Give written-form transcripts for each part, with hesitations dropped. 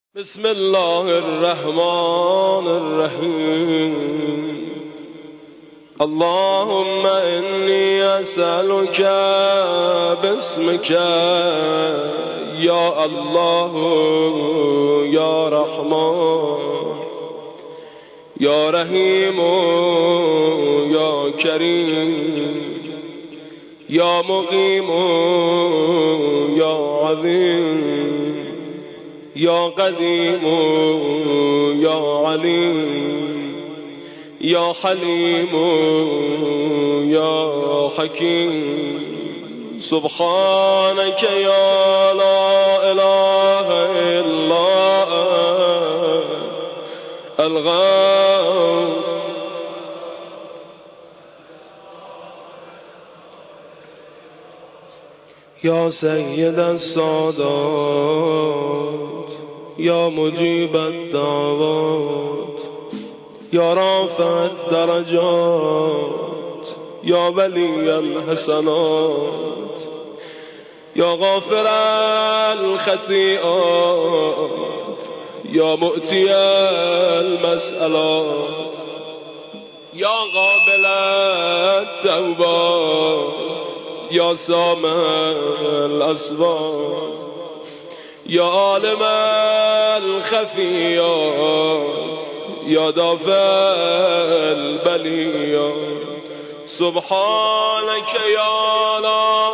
بسم الله الرحمن الرحیم اللهم انی اسألك باسمك یا الله یا رحمان یا رحیم یا کریم یا مقیم یا عظیم یا قدیم یا علیم یا حلیم یا حکیم سبحانك یا لا اله الا الغوث یا سید السادات یا مجیب الدعوات یا رافع الدرجات یا ولی الحسنات یا غافر الخطیئات یا مؤتی المسئلات یا قابل التوبات یا سامع الاصوات یا عالم الخفیات یا دافع البلیات سبحانك یا لا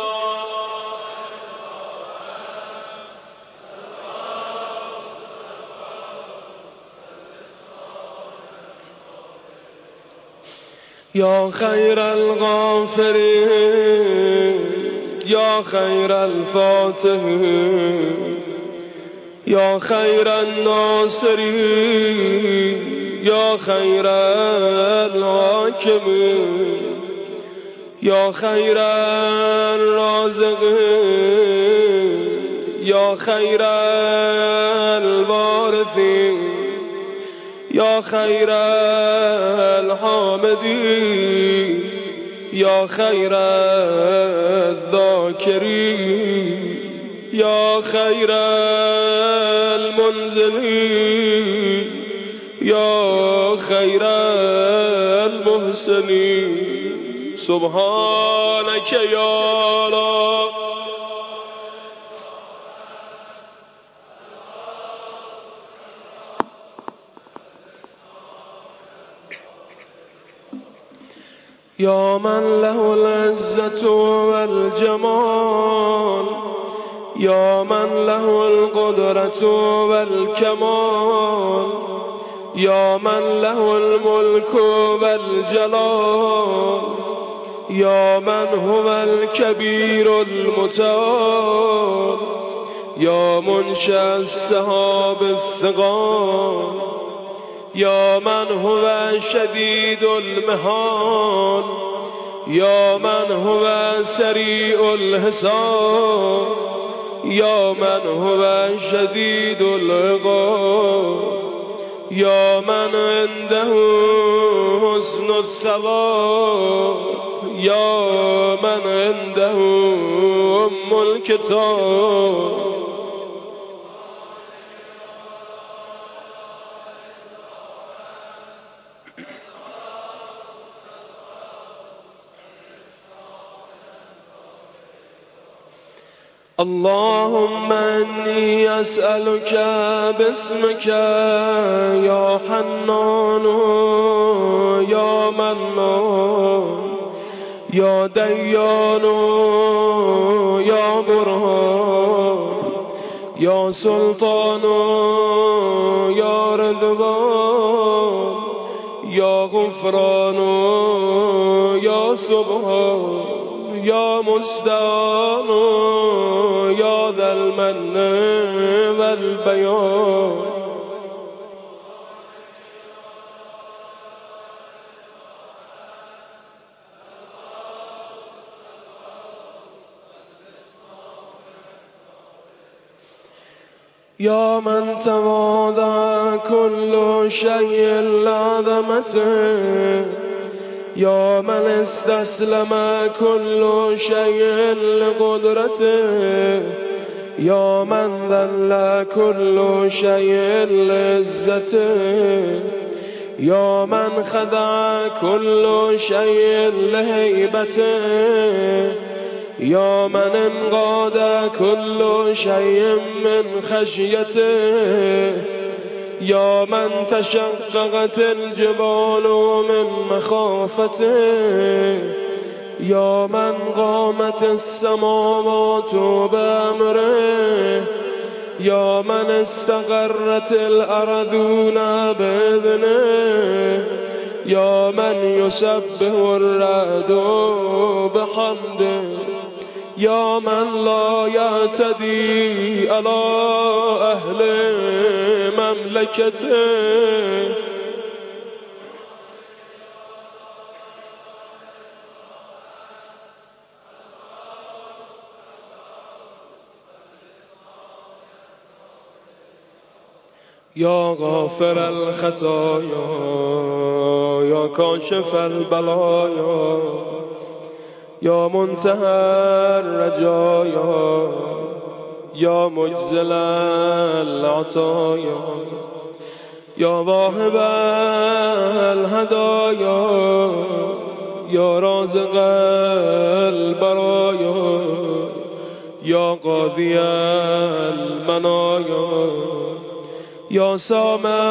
یا خیر الغافرین یا خیر الفاتحین یا خیر الناصرین یا خیر الحاکمین یا خیر الرازقین یا خیر الوارثین یا خیر الحامدین یا خیر الذاکرین یا خیر المنزلین یا خیر المحسنین سبحانك یا لا یا من له العزة والجمال یا من له القدرة والكمال یا من له الملك والجلال یا من هو الكبير المتعال یا منشأ السحاب الثقال یا من هو شدید المحال یا من هو سریع الحساب یا من هو شدید العقاب یا من عنده حسن الثواب یا من عنده ام الکتاب اللهم انی اسألك باسمك یا حنان یا منان یا دیان یا برهان یا سلطان یا رضوان یا غفران یا سبحان یا مستعان یا ذا المن والبیان یا من تواضع كل شيء لعظمته یا من استسلم كل شيء لقدرته یا من ذل كل شيء لعزته، یا من خضع كل شيء لهيبته، یا من انقاد كل شيء من خشيته، یا من تشققت الجبال من مخافته، یا من قامت السماوات بأمره، یا من استقرت الأرضون بإذنه، یا من يسبح الرعد بحمده، یا من لا يعتدي على أهل مملكته. یا غافر الخطايا، یا کاشف البلايا، یا منتهى الرجايا، یا مجزل العطايا، یا واهب الهدايا، یا رازق البرايا، یا قاضي المنايا، یا سامع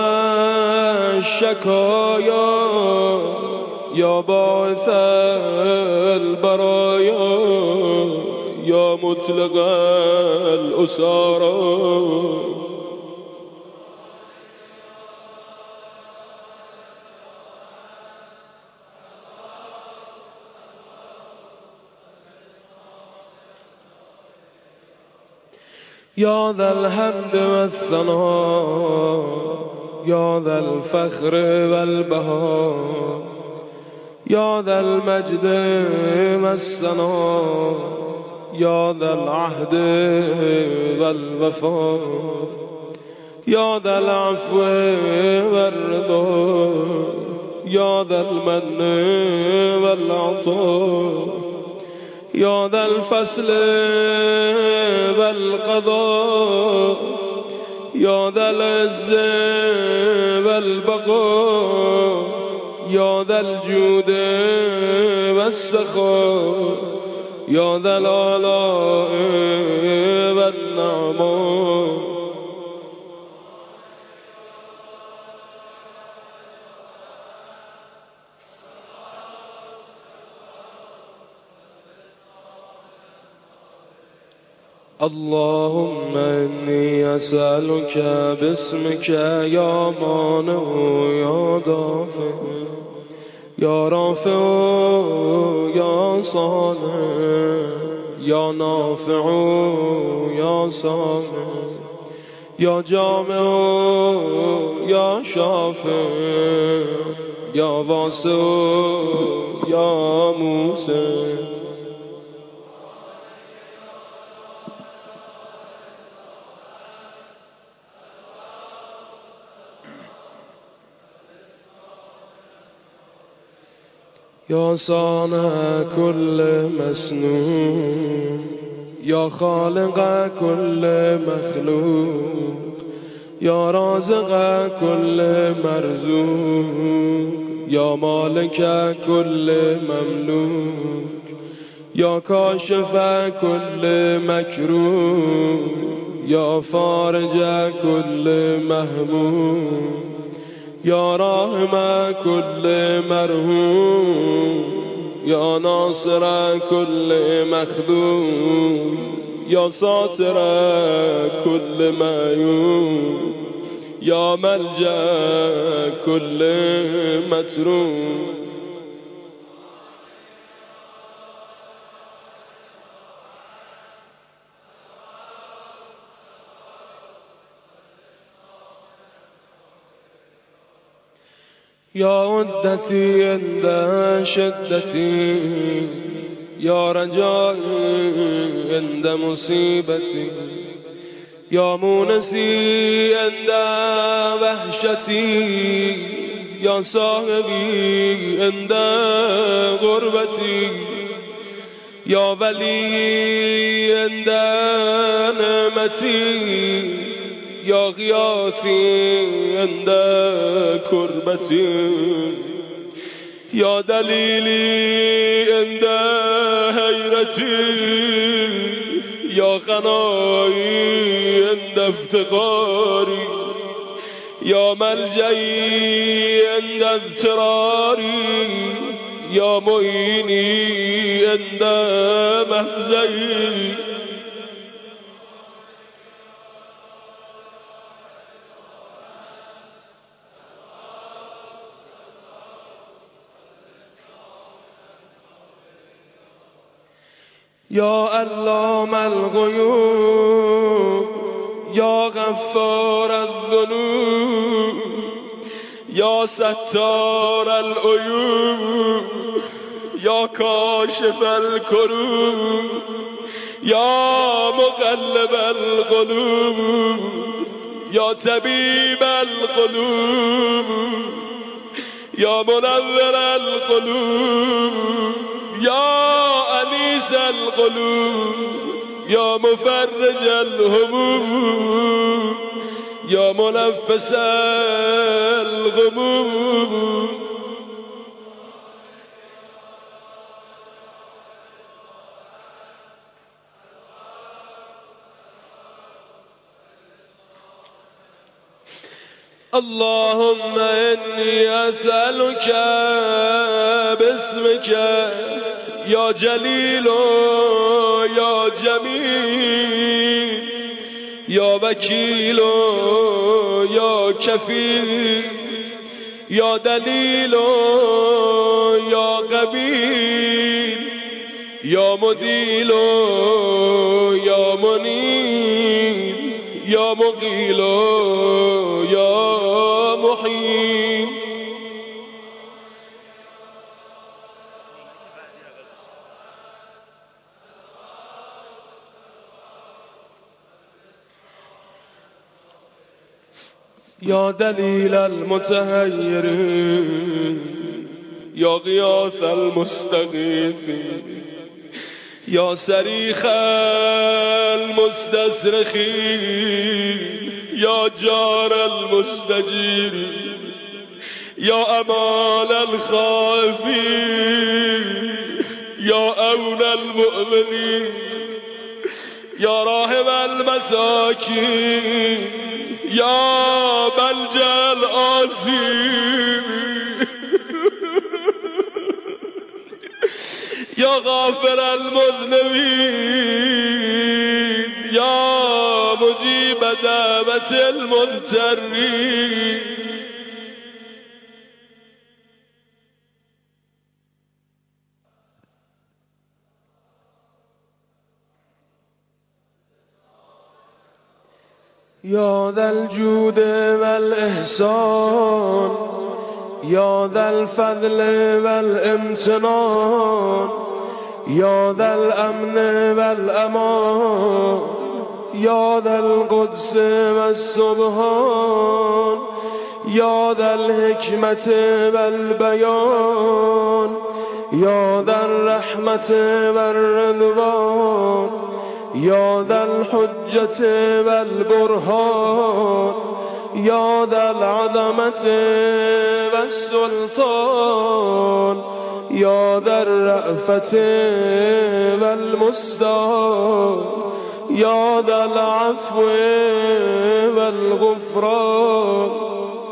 الشکایا، یا باعث البرایا، یا مطلق الاسارا. یا ذا الحمد والثناء، یا ذا الفخر والبهاء، یا ذا المجد والثناء، یا ذا العهد والوفاء، یا ذا العفو والرضا، یا ذا المن والعطاء، یا ذا الفصل والقضاء، یا ذا العز والبقاء، یا ذا الجود والسخاء، یا ذا الآلاء والنعماء. اللهم إني أسألك باسمك يا مانع يا دافع يا رافع يا صانع يا نافع يا سامع يا جامع يا شافع يا واسع يا موسى. یا صانع كل مسنون، یا خالق كل مخلوق، یا رازق كل مرزوق، یا مالک كل مملوک، یا کاشف كل مکروه، یا فارج كل مهموم، یا راحم كل مرحوم، یا ناصر كل مخدوم، یا ساتر كل معیوب، یا ملجأ كل متروم. یا عدتی عند شدتی، یا رجایی عند مصیبتی، یا مونسی عند وحشتی، یا صاحبی عند غربتی، یا ولی عند نعمتی یا غیاثی عند کربتی یا دلیلی عند حیرتی یا غنایی عند افتقاری یا ملجئی عند اضطراری یا معینی عند مفزعی یا علام الغیوب یا غفار الذنوب یا ستار العیوب یا کاشف الکروب یا مقلب القلوب یا طبیب القلوب یا منور القلوب یا انیس القلوب یا مفرج الهموم یا منفس الغموم اللهم إني أسألك باسمك يا جليل يا جميل يا وكيل يا كفيل يا دليل يا قبيل يا مديل يا منيب يا مقيل يا محيي يا دليل المتهيرين يا غياث المستغيثين يا صريخ المستصرخين يا جار المستجيرين يا أمان الخائفين يا أون المؤمنين يا راحم المساكين يا ملجأ الآسين يا غافر المذنبين يا مجيب دعوة المضطرين يا ذا الجود والإحسان يا ذا الفضل والامتنان يا ذا الأمن والأمان يا ذا القدس والسبحان يا ذا الحكمة والبيان يا ذا الرحمة والرضوان يا ذا الحجة والبرهان يا ذا العظمة والسلطان يا ذا الرأفة والمستعان يا ذا العفو والغفران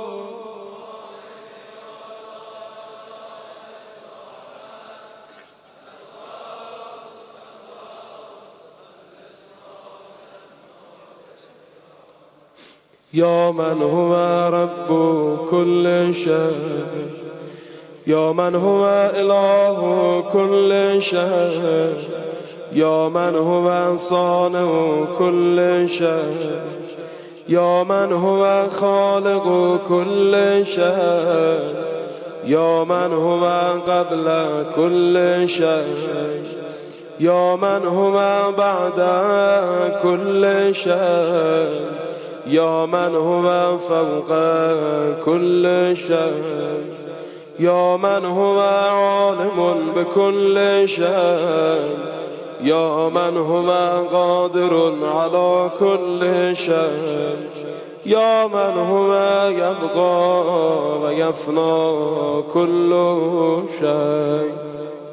يا من هو رب كل شيء يا من هو إله كل شيء يا من هو صانع كل شيء يا من هو خالق كل شيء يا من هو قبل كل شيء يا من هو بعد كل شيء يا من هو فوق كل شيء يا من هو عالم بكل شيء يا من هو قادر على كل شيء يا من هو يبقى ويفنى كل شيء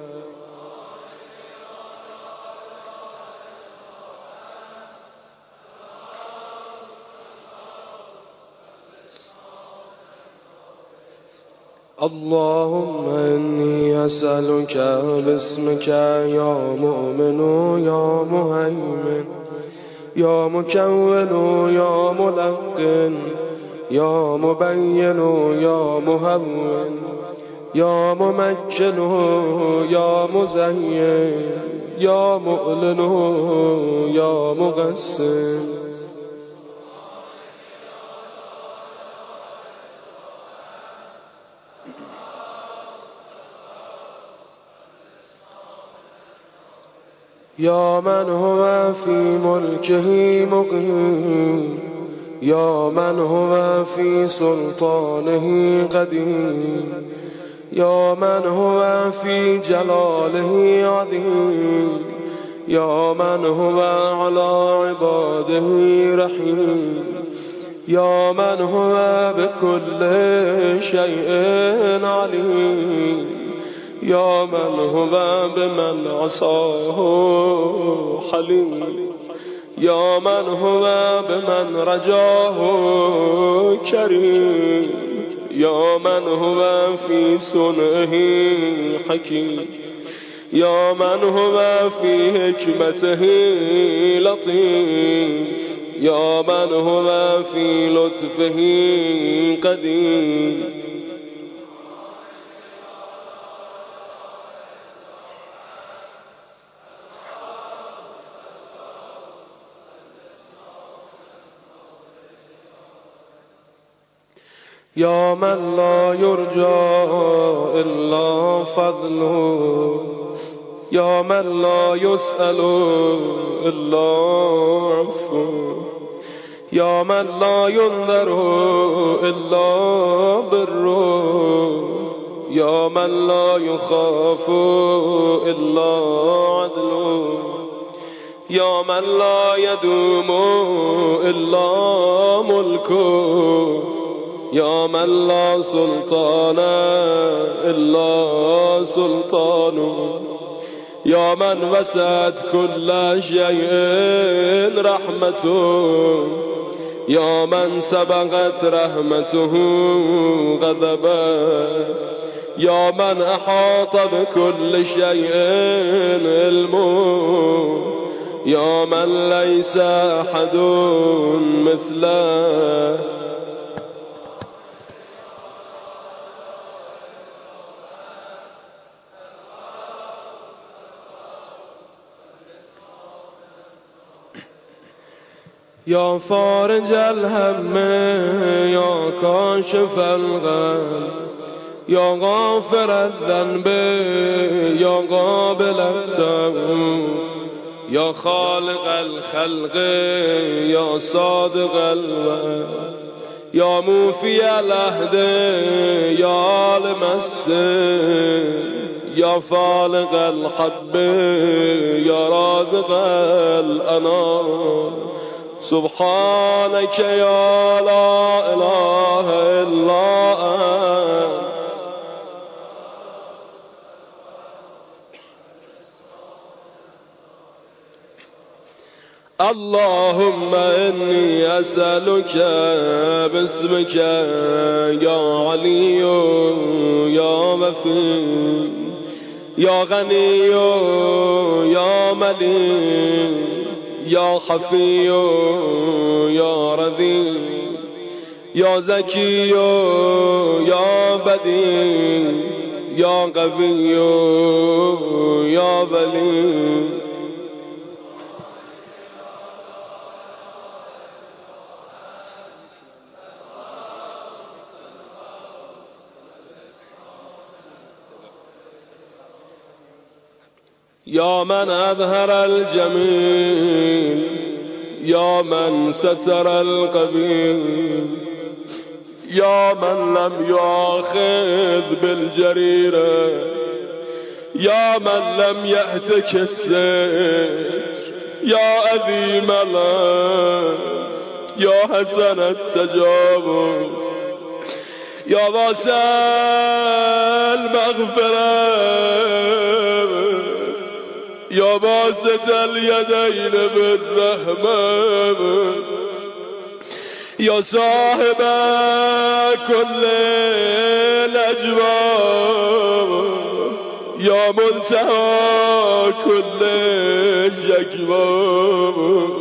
اللهم إني أسألك باسمك يا مؤمن يا مهيمن يا مكون يا ملقن يا مبين يا مهون يا ممكن يا مزين يا مؤلن يا مغسل يا من هو في ملكه مقيم يا من هو في سلطانه قديم يا من هو في جلاله عظيم يا من هو على عباده رحيم يا من هو بكل شيء عليم يا من هو بمن عصاه حليم يا من هو بمن رجاه كريم يا من هو في صنعه حكيم يا من هو في حكمته لطيف يا من هو في لطفه قدير يا من لا يرجى إلا فضله يا من لا يسأل إلا عفوه يا من لا ينذر إلا بره يا من لا يخاف إلا عدله يا من لا يدوم إلا ملكه يا من لا سلطان إلا سلطانه يا من وسعت كل شيء رحمته يا من سبقت رحمته غضبه يا من أحاط بكل شيء علمه يا من ليس أحد مثله يا فارج الهم يا كاشف الغم يا غافر الذنب يا قابل التوب يا خالق الخلق يا صادق الوعد يا موفي العهد يا عالم السر يا فالق الحب يا رازق الأنام سبحانك يا لا إله إلا أنت اللهم إني أسألك باسمك يا علي يا وفي يا غني يا مليك يا خفي يا رذي يا زكي يا بديع يا قوي يا بلي يا من أظهر الجميل يا من ستر القبيل يا من لم يؤاخذ بالجريرة يا من لم يهتك السير يا عظيم الله يا حسن التجاوز يا واسع المغفرة يا باسط اليدين بالرحمة يا صاحب كل الأجواب يا منتهى كل شكوى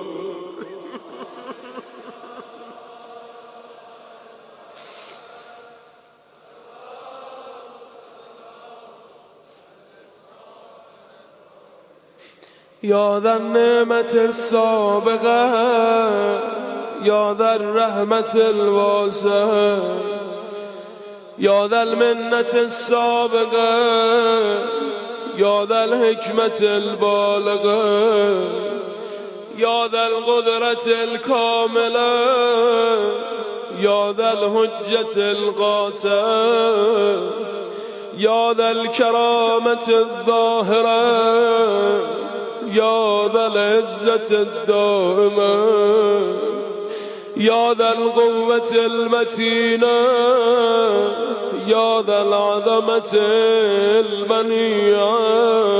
يا ذا النعمة السابقة يا ذا الرحمة الواسعة يا ذا المنة السابقة يا ذا الحكمة البالغة يا ذا القدرة الكاملة يا ذا الحجة القاطعة يا ذا الكرامة الظاهرة يا ذا العزة الدائمة يا ذا القوة المتينة يا ذا العظمة المنيعة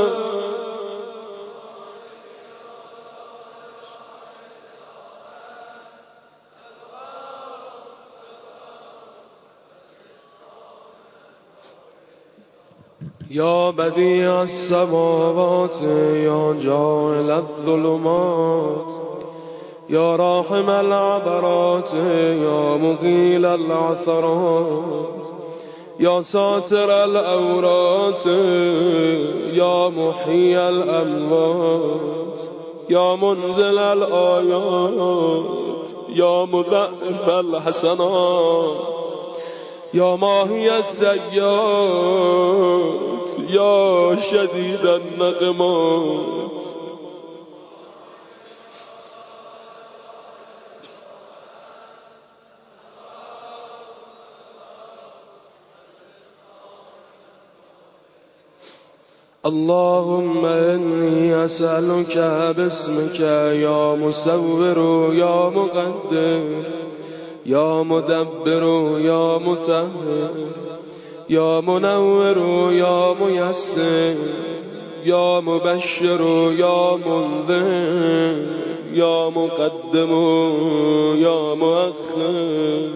يا بديع السماوات يا جاعل الظلمات يا راحم العبرات يا مقيل العثرات يا ساتر الأورات يا محيي الأموات يا منزل الآيات يا مضاعف الحسنات يا ماهي السيئات يا شديد النقمات اللهم إني أسألك باسمك يا مصور يا مقدر يا مدبر يا مطهر يا منور يا ميسر يا مبشر يا منذر يا مقدم يا مؤخر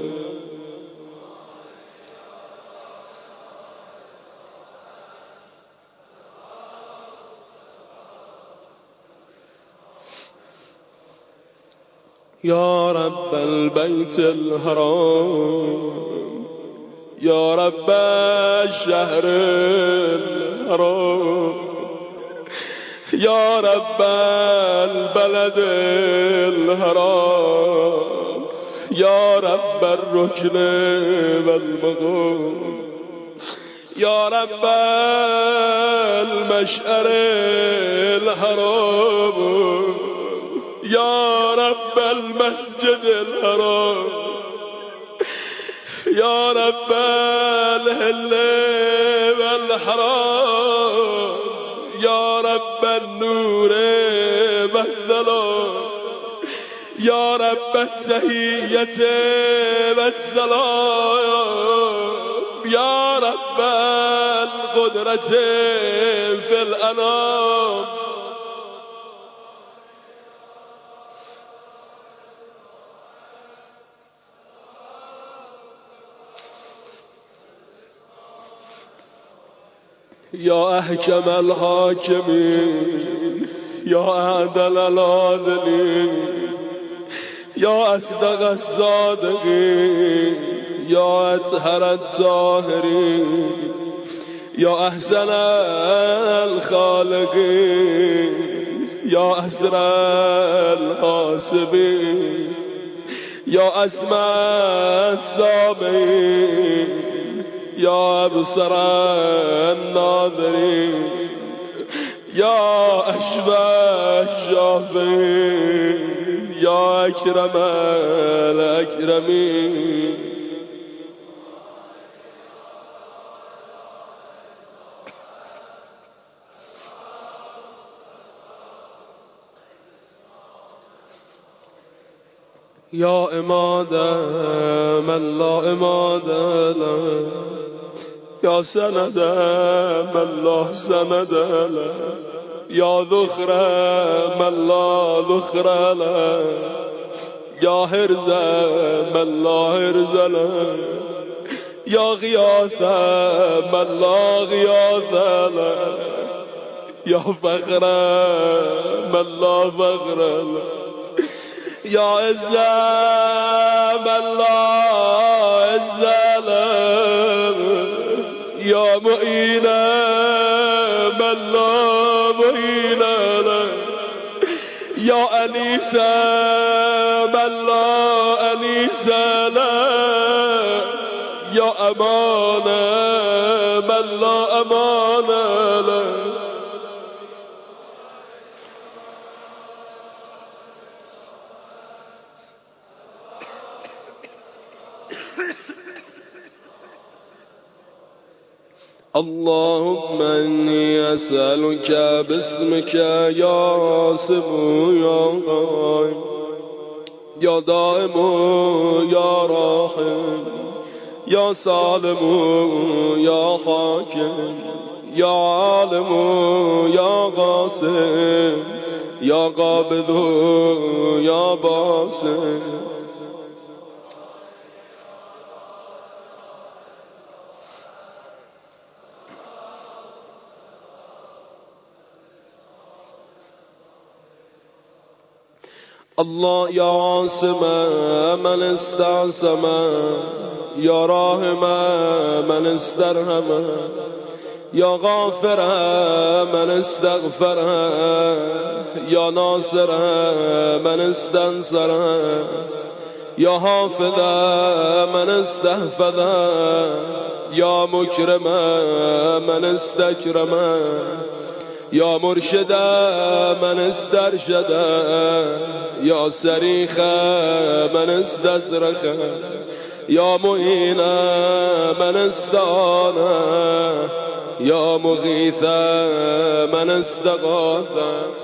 يا رب البيت الحرام يا رب الشهر الحرام يا رب البلد الحرام يا رب الركن والمقام يا رب المشعر الحرام يا رب المسجد الحرام يا رب الهل والحرام يا رب النور والظلام يا رب التحية والسلام يا رب القدرة في الأنام يا أحكم الحاكمين يا أعدل العادلين يا أصدق الصادقين يا أطهر الطاهرين يا أحسن الخالقين يا أسرى الحاسبين يا أسمى السامعين يا أبصر الناظرين يا أشفى الشافعين يا أكرم الأكرمين يا عماد من لا عماد له، يا سند من لا سند له، يا ذخر من لا ذخر له، يا هرز من لا هرز له، يا غياث من لا غياث له، يا فخر من لا فخر له، يا عز من لا عز له، يا معين من لا معين له، يا أنيس من لا أنيس له، يا أمان من لا أمان له. اللهم إني أسألك باسمك يا سمو يا قائم يا دائم يا راحم يا سالم يا حاكم يا عالم يا قاسم يا قابض يا باسم. الله يا عاصم من استعصم يا راحم من استرحم يا غافر من استغفر يا ناصر من استنصر يا حافظ من استحفظ يا مكرم من استكرم يا مرشد من استرشد يا سريخ من استسرخ يا معين من استعان يا مغيث من استغاث.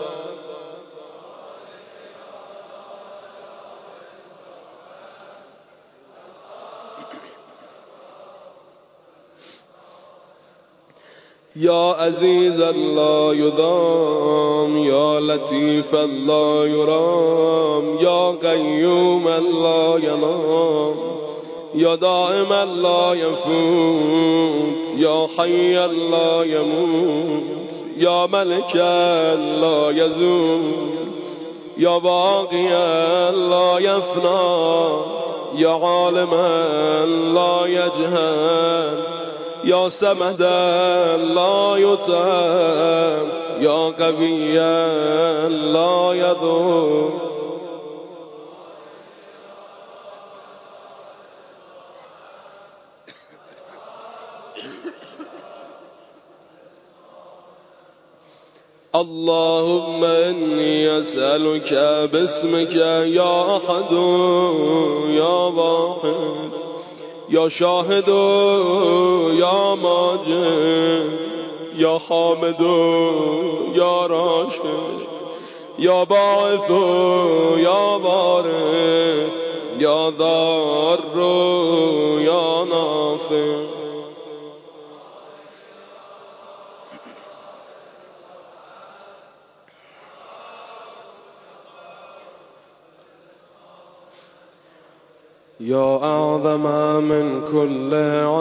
يا عزيز لا يضام يا لطيف لا يرام يا قيوم لا ينام يا دائم لا يفوت يا حي لا يموت يا ملك لا يزول يا باقي لا يفنى يا عالم لا يجهل يا سمد لا يطعم يا قوي لا يضر. اللهم إني أسألك باسمك يا أحد يا واحد يا شاهد يا ماجد يا حامد يا راشد يا باعث يا بارئ يا ضار يا نافع. يا أعظم من كل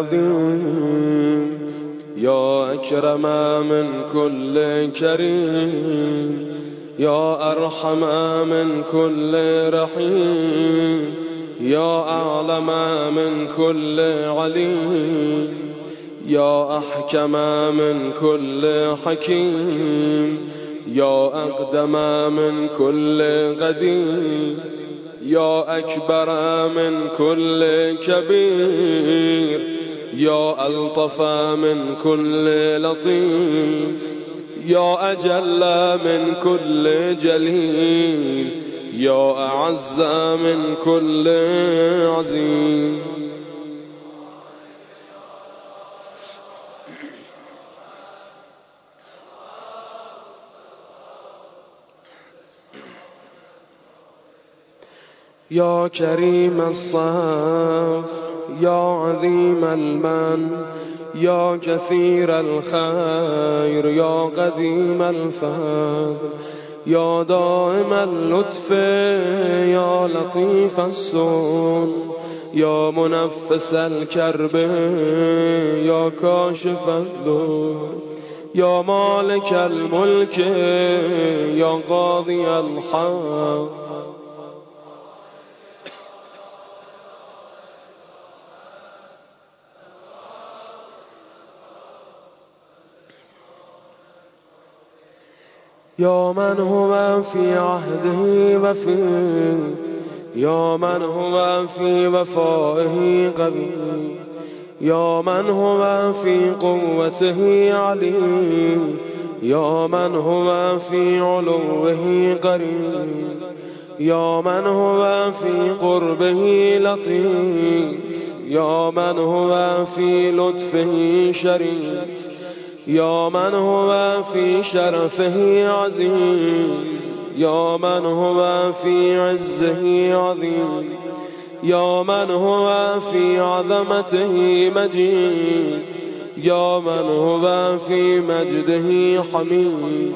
عظيم يا أكرم من كل كريم يا أرحم من كل رحيم يا أعلم من كل عليم يا أحكم من كل حكيم يا أقدم من كل قديم يا أكبر من كل كبير يا ألطف من كل لطيف يا أجل من كل جليل يا أعز من كل عزيز. يا كريم الصف يا عظيم المن يا كثير الخير يا قديم الفضل يا دائم اللطف يا لطيف السؤل يا منفس الكرب يا كاشف الضر يا مالك الملك يا قاضي الحق يا من هو في عهده وفي يا من هو في وفائه قوي يا من هو في قوته علي يا من هو في علوه قريب يا من هو في قربه لطيف يا من هو في لطفه شريف يا من هو في شرفه عزيز يا من هو في عزه عظيم يا من هو في عظمته مجيد يا من هو في مجده حميد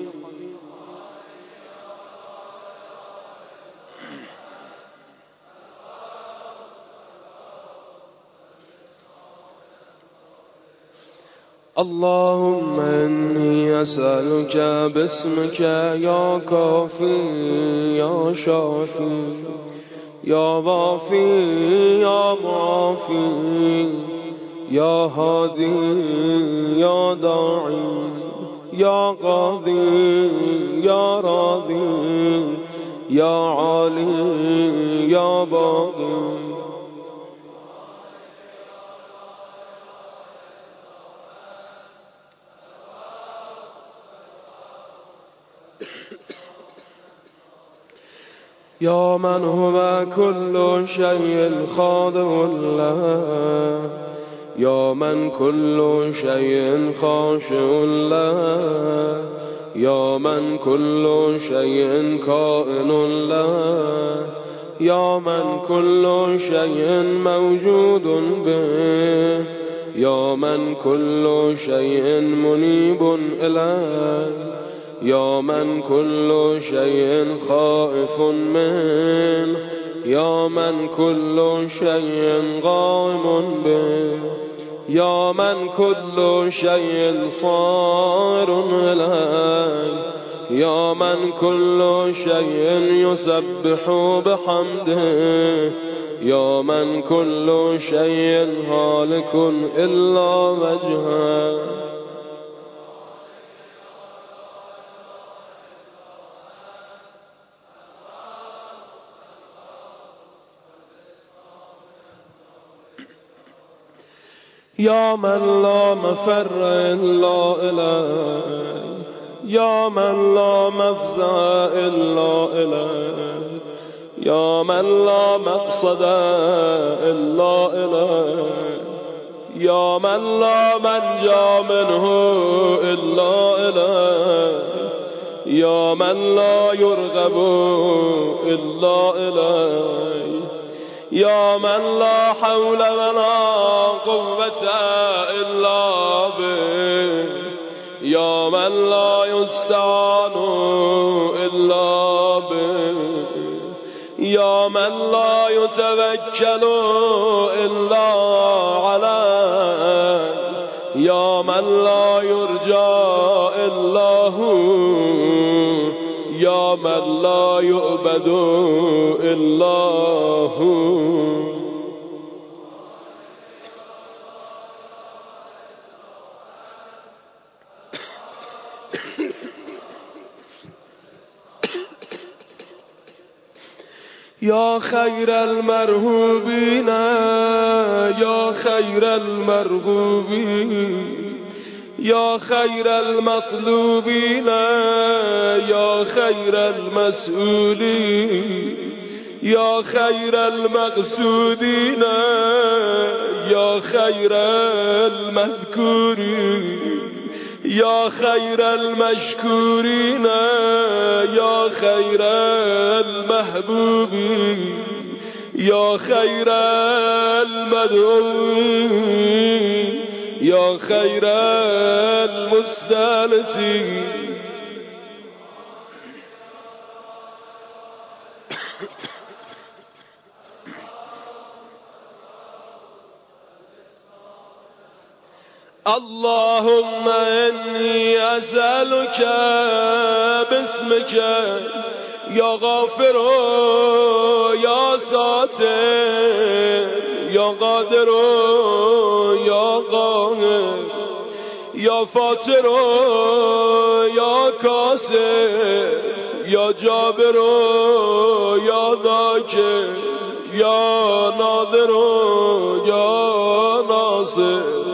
اللهم إني أسألك باسمك يا كافي يا شافي يا وافي يا معافي يا هادي يا داعي يا قاضي يا راضي يا عالي يا باقي يا من هو كل شيء خاضع له يا من كل شيء خاشع له يا من كل شيء كائن له يا من كل شيء موجود به يا من كل شيء منيب إليه يا من كل شيء خائف منه يا من كل شيء قائم به يا من كل شيء صار إليه يا من كل شيء يسبح بحمده يا من كل شيء هالك إلا وجهه يا من لا مفر إلا إليه يا من لا مفزع إلا إليه يا من لا مقصد إلا إليه يا من لا منجا منه إلا إليه يا من لا يرغب إلا إليه يا من لا حول ولا قوة إلا به يا من لا يستعان إلا به يا من لا يتوكل إلا عليه يا من لا يرجى إلا هو يا من لا يؤبد إلا هو يا خير المرهوبين يا خير المرغوبين يا خير المطلوبين يا خير المسؤولين يا خير المقصودين يا خير المذكورين يا خير المشكورين يا خير المحبوبين يا خير المدعوين يا خير المستانسين. اللهم إني أسألك باسمك يا غافر يا ساتر يا قادر يا قاهر يا فاتر يا كاسر يا جابر يا ذاكر يا ناظر يا ناصر.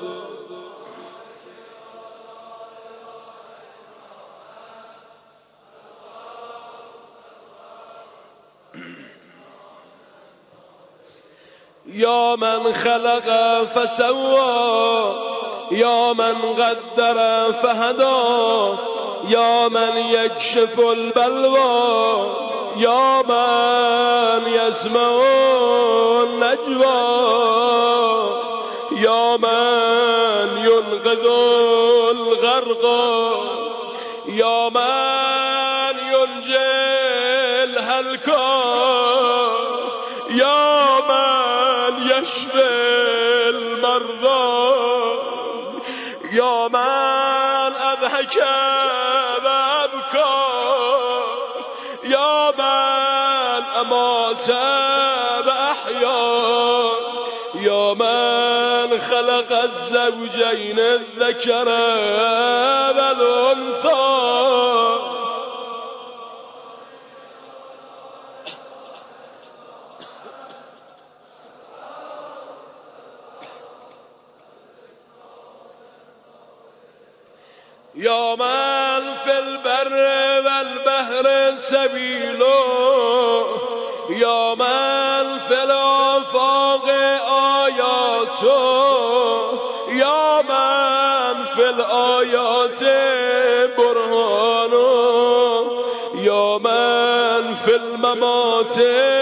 يا من خلق فسوى يا من قدر فهدى يا من يكشف البلوى يا من يسمع النجوى يا من ينقذ الغرق يا من ينجي الهلكى يا من يشفي المرضى يا من أضحك وأبكى يا من أمات وأحيا يا من خلق الزوجين الذكر والأنثى. يا من في البر والبحر سبيله يا من في الآفاق آياته يا من في الآيات برهانه يا من في الممات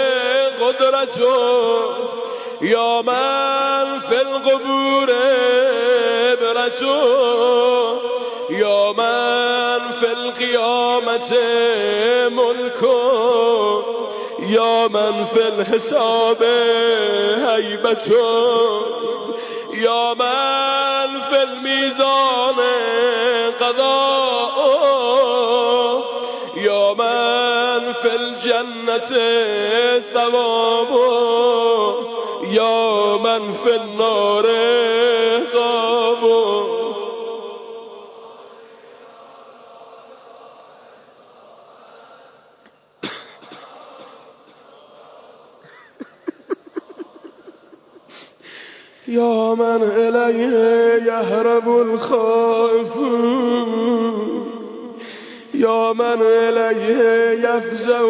قدرته يا من في القبور عبرته يا من في القيامة ملكه يا من في الحساب هيبته يا من في الميزان قضاءه يا من في الجنة ثوابه يا من في النار عقابه. يا من إليه يهرب الخائفون يا من إليه يفزع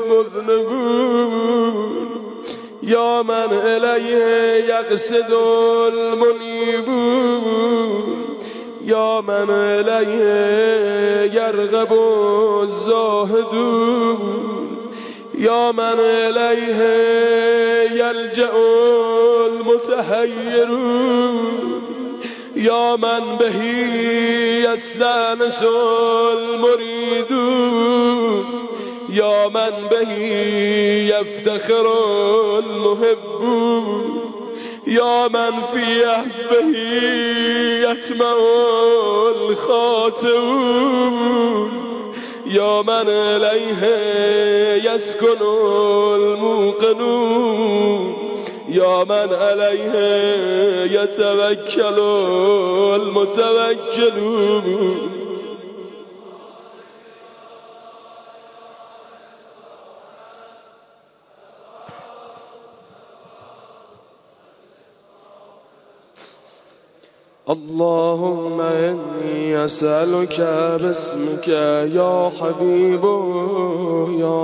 المذنبون يا من إليه يقصد المنيبون يا من إليه يرغب الزاهدون يا من إليه يلجأ المتحيرون يا من به يستانس المريدون يا من به يفتخر المحبون يا من في حبه يطمع الخاطئون يا من إليه يسكن الموقنون يا من عليه يتوكل المتوكلون. اللهم إني أسألك باسمك يا حبيب يا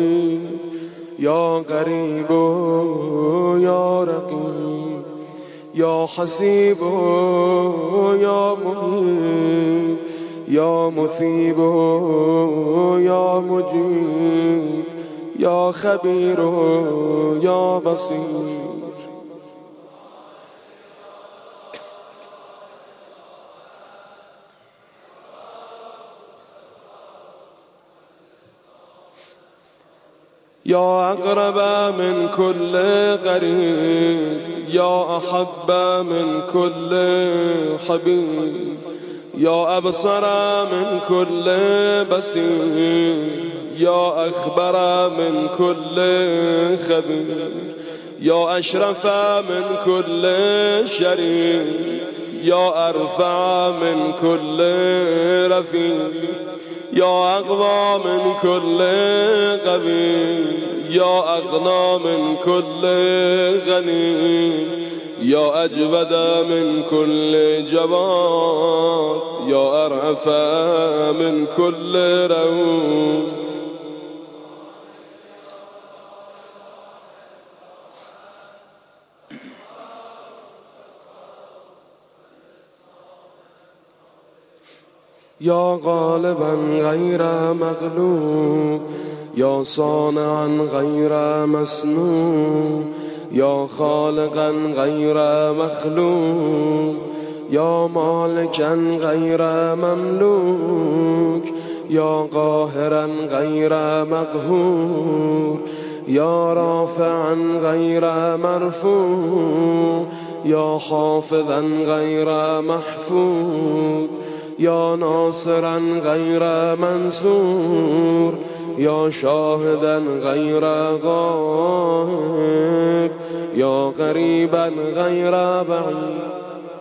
طبيب يا قريب يا رقيب یا حسیب یا مهیب یا مثیب یا مجیب یا خبیر یا بصیر. یا اقرب من كل قریب یا احب من كل حبیب یا ابصر من كل بصیر یا اخبر من كل خبیر یا اشرف من كل شریف یا ارفع من كل رفیع یا اقوى من كل قوي یا اغنى من كل غني یا اجود من كل جواد یا ارعف من كل رؤوف. یا غالبا غیر مغلوب یا صانعا غیر مصنوع یا خالقا غیر مخلوق یا مالکا غیر مملوک یا قاهرا غیر مقهور یا رافعا غیر مرفوع یا حافظا غیر محفوظ یا ناصرا غیر منصور یا شاهدا غیر غائب یا قریبا غیر بعید.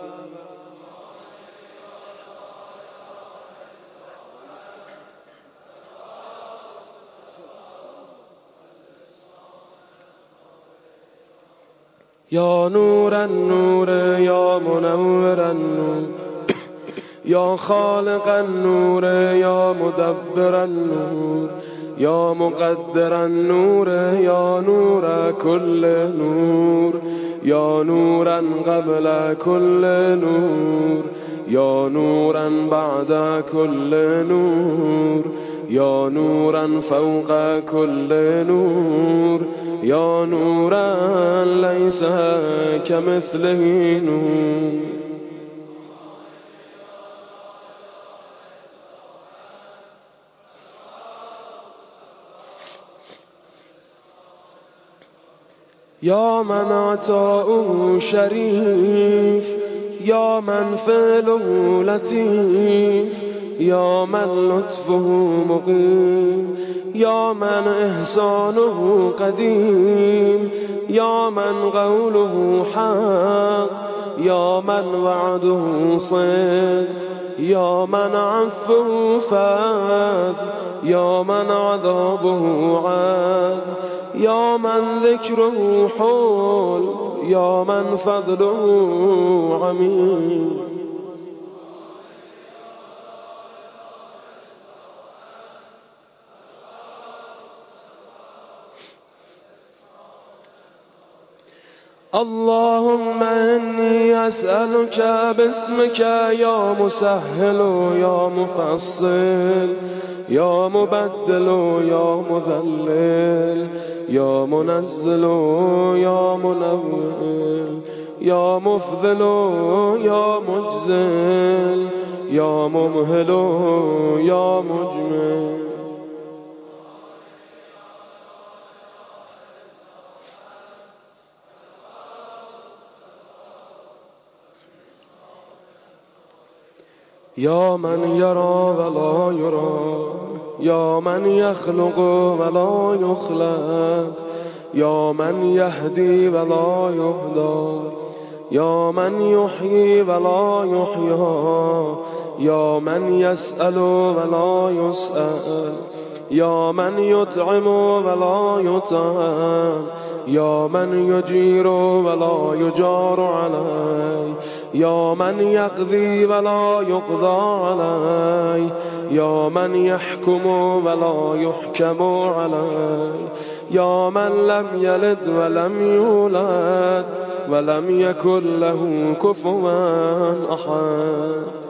یا نور النور یا منور النور یا خالق النور یا مدبر النور یا مقدر النور یا نور كل نور یا نورا قبل كل نور یا نورا بعد كل نور یا نورا فوق كل نور یا نورا ليس كمثله نور. یا من عطاؤه شریف یا من فعله لطیف یا من لطفه مقیم یا من احسانه قدیم یا من قوله حق یا من وعده صدق یا من عفو فضل یا من عذابه عدل یا من ذکره حول یا من فضله عمیم. اللهم إني أسألك باسمك يا مسهل يا مفصل يا مبدل يا مذلل يا منزل يا منول يا مفضل يا مجزل يا ممهل يا مجمل. يا من يرى ولا يرى يا من يخلق ولا يخلق يا من يهدي ولا يهدى يا من يحيي ولا يحيى يا من يسأل ولا يسأل يا من يطعم ولا يطعم يا من يجير ولا يجار عليه يا من يقضي ولا يقضى عليه يا من يحكم ولا يحكم عليه يا من لم يلد ولم يولد ولم يكن له كفوا أحد.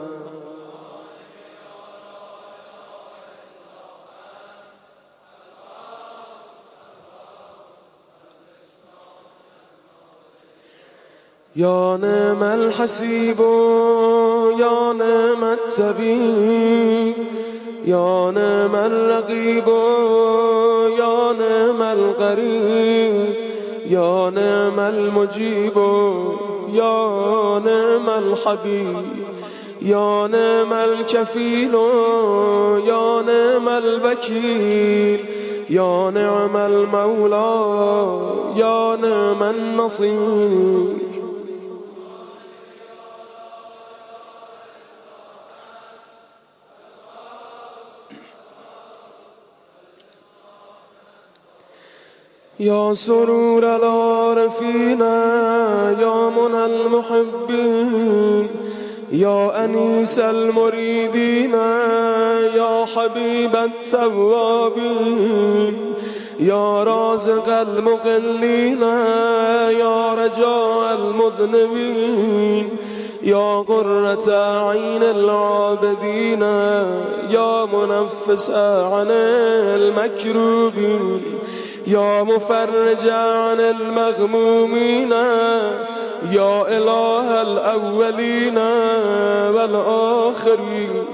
يا نعم الحسيب يا نعم الطبيب يا نعم الرقيب يا نعم القريب يا نعم المجيب يا نعم الحبيب يا نعم الكفيل يا نعم الوكيل يا نعم المولى يا نعم النصير. يا سرور العارفين يا منى المحبين يا أنيس المريدين يا حبيب التوابين يا رازق المقلين يا رجاء المذنبين يا قرة عين العابدين يا منفس عن المكروبين يا مفرج عن المغمومين يا إله الأولين والآخرين.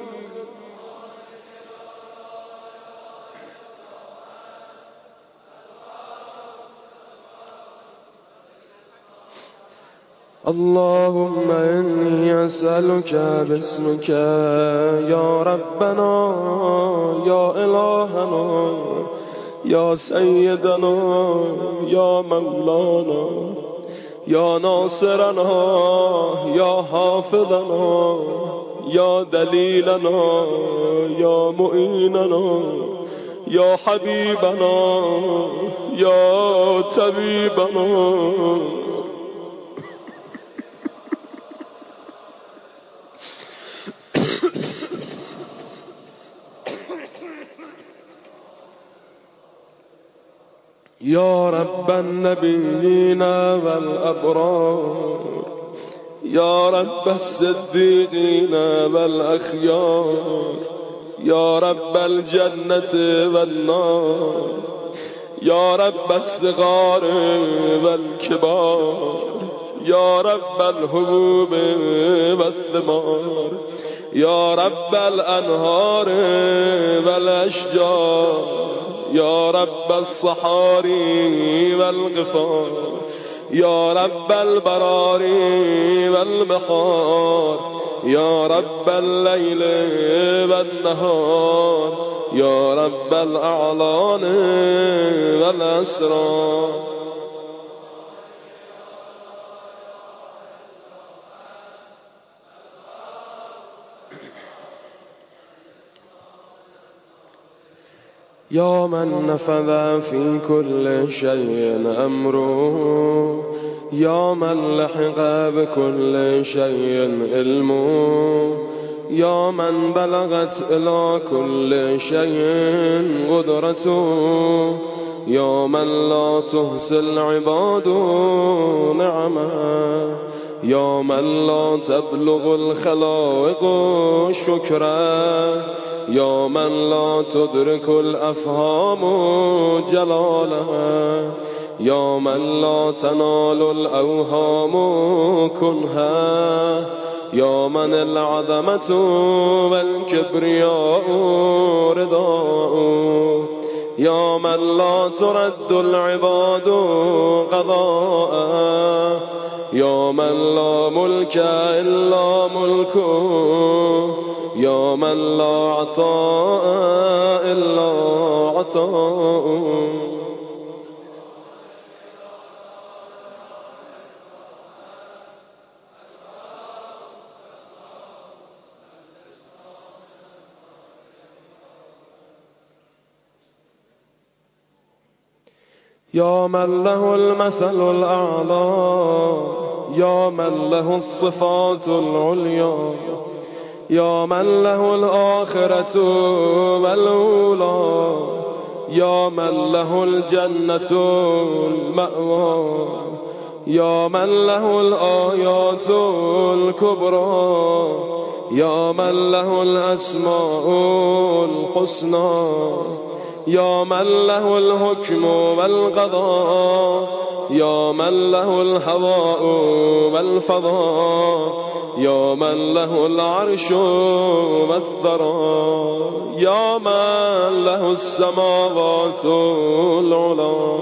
اللهم إني أسألك باسمك يا ربنا يا إلهنا يا سيدنا يا مولانا يا ناصرنا يا حافظنا يا دليلنا يا معيننا يا حبيبنا يا طبيبنا يا رب النبيين والأبرار يا رب الصديقين والأخيار يا رب الجنة والنار يا رب الصغار والكبار يا رب الحبوب والثمار يا رب الأنهار والأشجار يا رب الصحاري والغفار يا رب البراري والبحار يا رب الليل والنهار يا رب الأعلان والأسرار. يا من نفذ في كل شيء أمره يا من لحق بكل شيء علمه يا من بلغت إلى كل شيء قدرته يا من لا تحصي العباد نعمه يا من لا تبلغ الخلائق شكره يا من لا تدرك الأفهام جلالها يا من لا تنال الأوهام كنها يا من العظمة والكبرياء رداء يا من لا ترد العباد قضاء يا من لا ملك إلا ملكه يا من لا عطاء إلا عطاء. يا من له المثل الأعلى يا من له الصفات العليا يا من له الآخرة والأولى يا من له الجنة المأوى يا من له الآيات الكبرى يا من له الأسماء الحسنى يا من له الحكم والقضاء يا من له الهواء والفضاء يا من له العرش والثرى يا من له السماوات العلى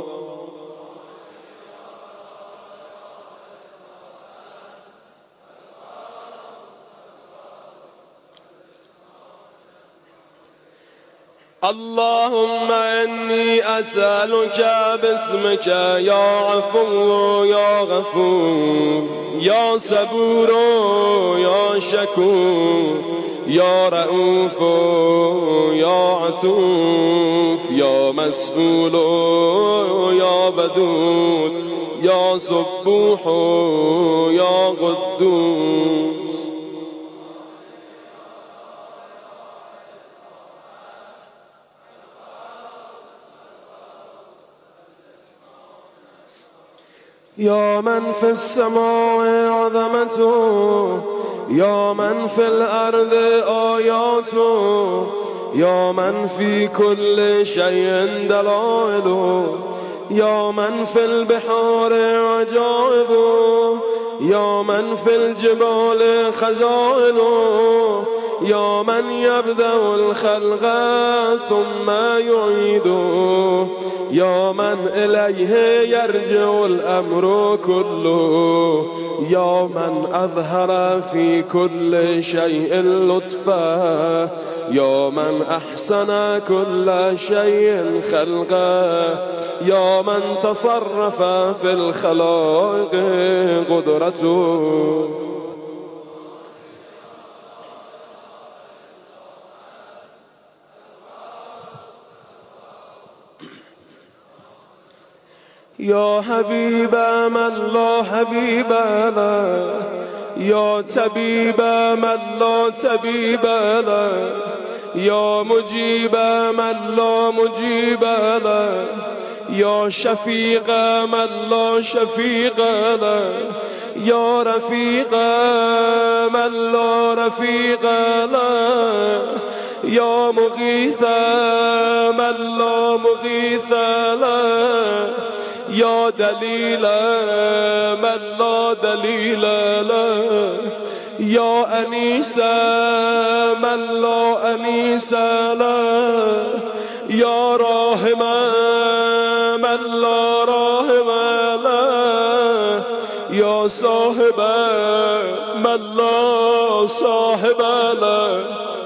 اللهم إني أسألك باسمك يا عفو يا غفور يا صبور يا شكور يا رؤوف يا عطوف يا مسؤول يا بدود يا سبوح يا قدوس يا من في السماء عظمته يا من في الأرض آياته يا من في كل شيء دلائله يا من في البحار عجائبه يا من في الجبال خزائنه يا من يبدأ الخلق ثم يعيده يا من إليه يرجع الأمر كله يا من أظهر في كل شيء لطفا يا من أحسن كل شيء خلقا يا من تصرف في الخلائق قدرته يا حبيب من لا حبيب له يا طبيب من لا طبيب له يا مجيب من لا مجيب له يا شفيق من لا شفيق له يا رفيق من لا رفيق له يا مغيث من لا مغيث له يا دليل من لا دليل له يا أنيس من لا أنيس له يا راحم من لا راحم له يا صاحب من لا صاحب له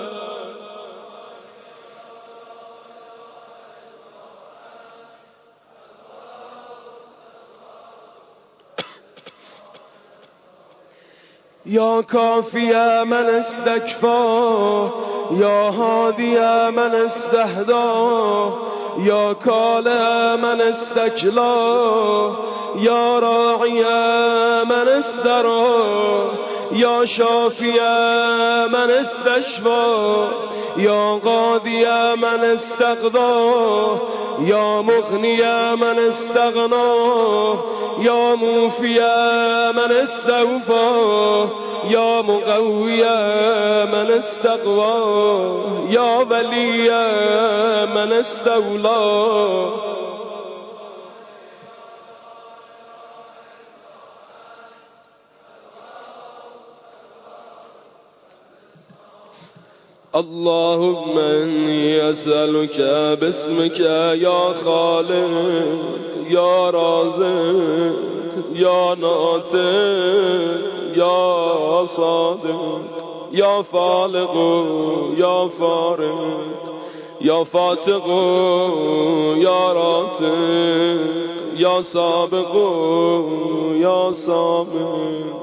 يا كافي من استكفى يا هادي من استهدى يا كالى من استكلى يا راعي من استرى يا شافي من استشفى يا قاضي من استقضى يا مغني من استغنى يا موفي من استوفى يا مقوي من استقوى يا ولي من استولى اللهم إني أسألك باسمك يا خالق يا رازق يا ناطق يا صادق يا فالق يا فارق يا فاتق يا راتق يا سابق يا سابق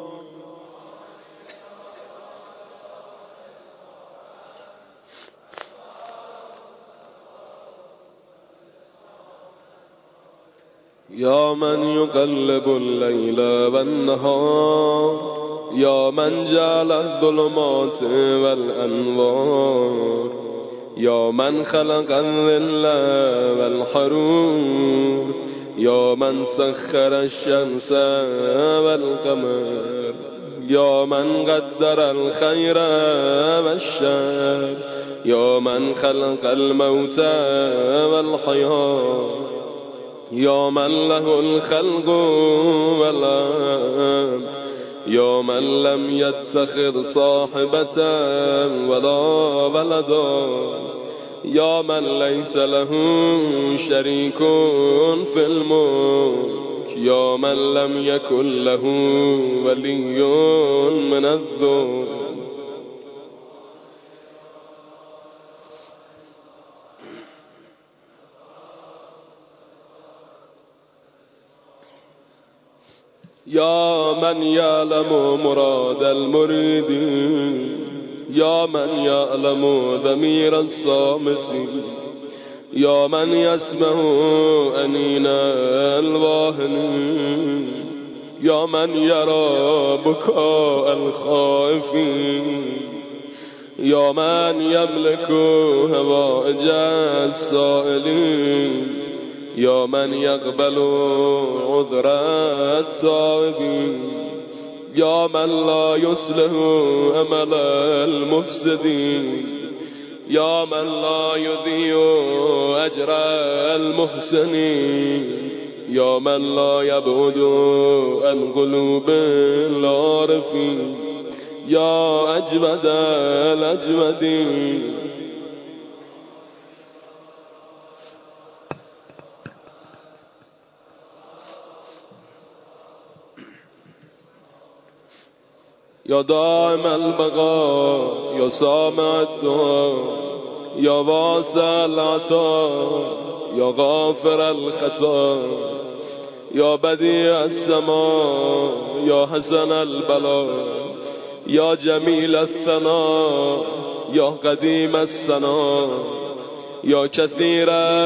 يا من يقلب الليل والنهار يا من جعل الظلمات والأنوار يا من خلق الظل والحرور يا من سخر الشمس والقمر يا من قدر الخير والشر يا من خلق الموت والحياة يا من له الخلق والأمر يا من لم يتخذ صاحبة ولا ولدا يا من ليس له شريك في الملك يا من لم يكن له ولي من الذل يا من يعلم مراد المريد يا من يعلم ضمير الصامت يا من يسمع أنين الواهن يا من يرى بكاء الخائفين يا من يملك هوائج السائلين يا من يقبل عذر التائبين يا من لا يصلح أمل المفسدين يا من لا يضيع أجر المحسنين يا من لا يبعد عن قلوب العارفين يا أجمد الأجمدين يا دائم البقاء يا سامع الدعاء يا واسع العطاء يا غافر الخطا يا بديع السماء يا حسن البلاء يا جميل الثناء يا قديم الثناء يا كثير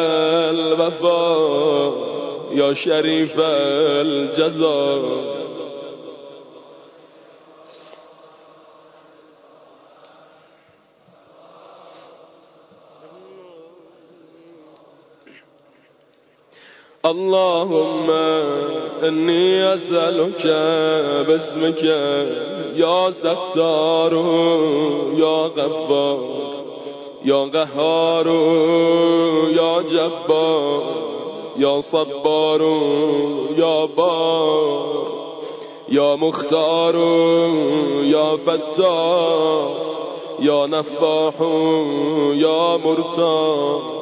الوفاء يا شريف الجزاء اللهم إني أسألك باسمك يا ستار يا غفار يا قهار يا جبار يا صبار يا بار يا مختار يا فتاح يا نفاح يا مرتاح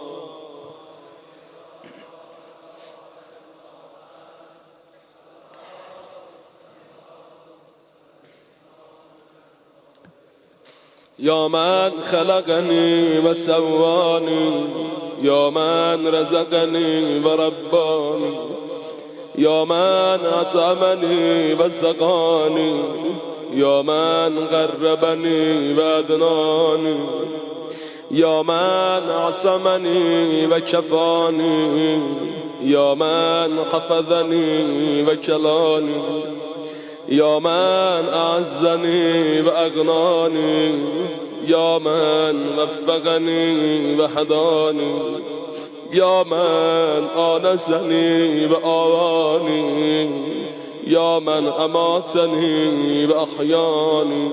يا من خلقني وسواني يا من رزقني ورباني يا من أطعمني وسقاني يا من غربني وأدناني يا من عصمني وكفاني يا من حفظني وكلاني يا من أعزني وأغناني يا من وفقني وهداني يا من آنسني وآواني يا من أماتني وأحياني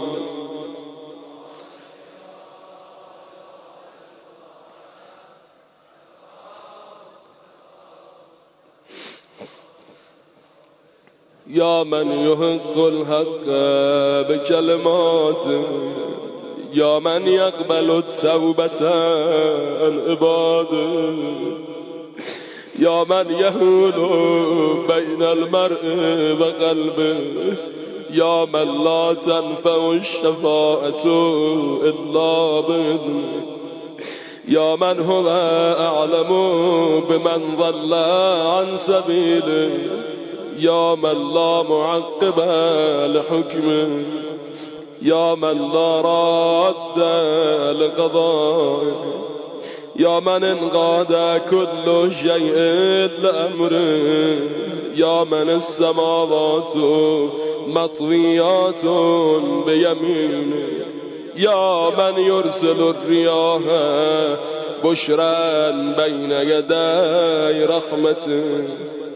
يا من يحق الحق بكلماته يا من يقبل التوبة عن عباده يا من يهول بين المرء وقلبه يا من لا تنفع الشفاعة إلا بإذنه يا من هو أعلم بمن ضل عن سبيله يا من لا معقب لحكمه يا من لا راد لقضائه يا من انقاد كل شيء لأمره يا من السماوات مطويات بيمينه يا من يرسل الرياح بشرا بين يدي رحمته.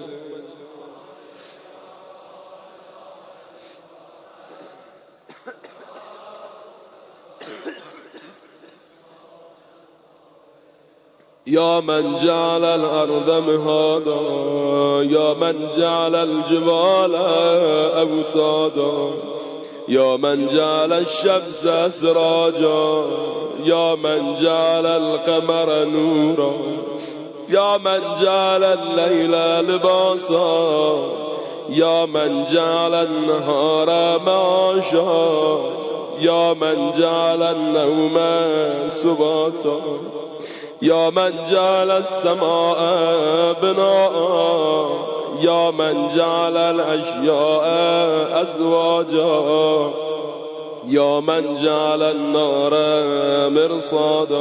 يا من جعل الأرض مهادا، يا من جعل الجبال أوتادا، يا من جعل الشمس سراجا، يا من جعل القمر نورا، يا من جعل الليل لباسا، يا من جعل النهار معاشا، يا من جعل النوم سباتا، يا من جعل السماء بناء، يا من جعل الأشياء أزواجا، يا من جعل النار مرصادا.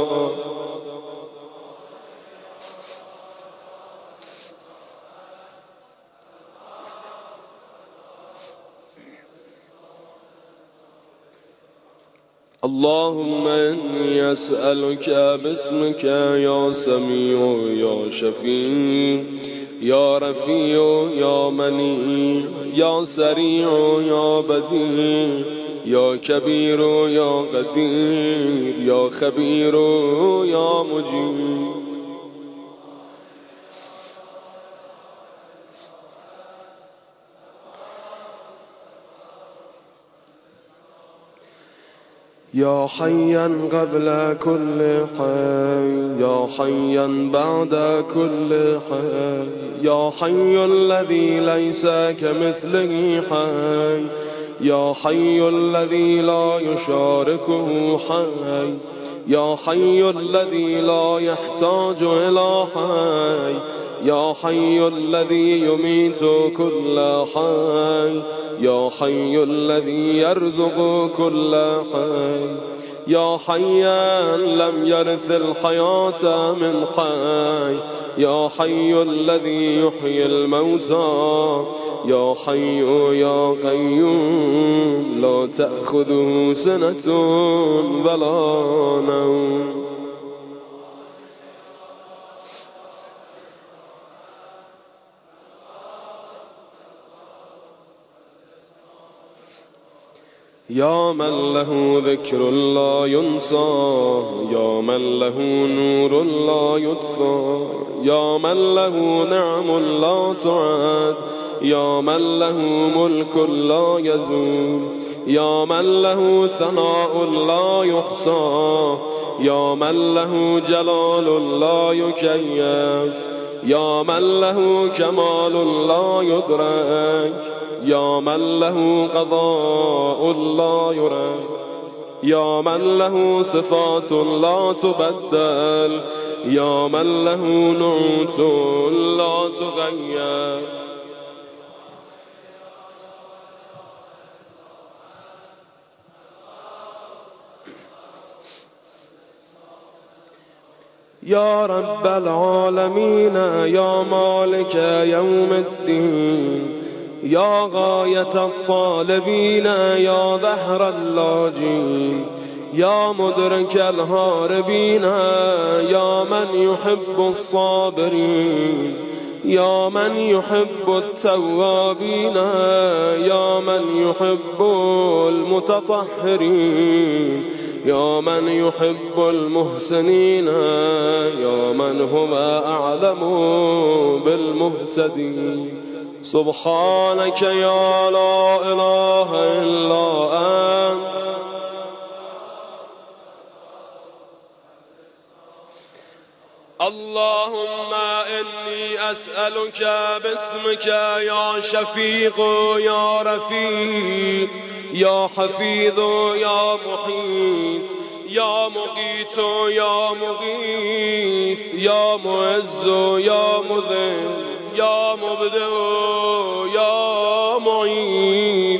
اللهم إني أسألك باسمك يا سميع يا شفيع يا رفيع يا منيع يا سريع يا بديع يا كبير يا قدير يا خبير يا مجيب. يا حيا قبل كل حي، يا حيا بعد كل حي، يا حي الذي ليس كمثله حي، يا حي الذي لا يشاركه حي، يا حي الذي لا يحتاج إلى حي، يا حي الذي يميت كل حي، يا حي الذي يرزق كل حي، يا حيا لم يرث الحياة من حي، يا حي الذي يحيي الموتى، يا حي يا قيوم لا تأخذه سنة ولا نوم. يا من له ذكر لا ينسى، يا من له نور لا يطفى، يا من له نعم لا تعد، يا من له ملك لا يزول، يا من له ثناء لا يحصى، يا من له جلال لا يكيف، يا من له كمال لا يدرك، يا من له قضاء لا يرد، يا من له صفات لا تبدل، يا من له نعوت لا تغير. يا رب العالمين يا مالك يوم الدين، يا غاية الطالبين يا ظهر اللاجين، يا مدرك الهاربين يا من يحب الصابرين، يا من يحب التوابين يا من يحب المتطهرين، يا من يحب المحسنين يا من هو أعلم بالمهتدين. سبحانك يا لا إله إلا أنت اللهم إني أسألك باسمك يا شفيق يا رفيق يا حفيظ يا محيط يا مقيت يا مغيث يا معز يا مذل يا مبدئ يا معيد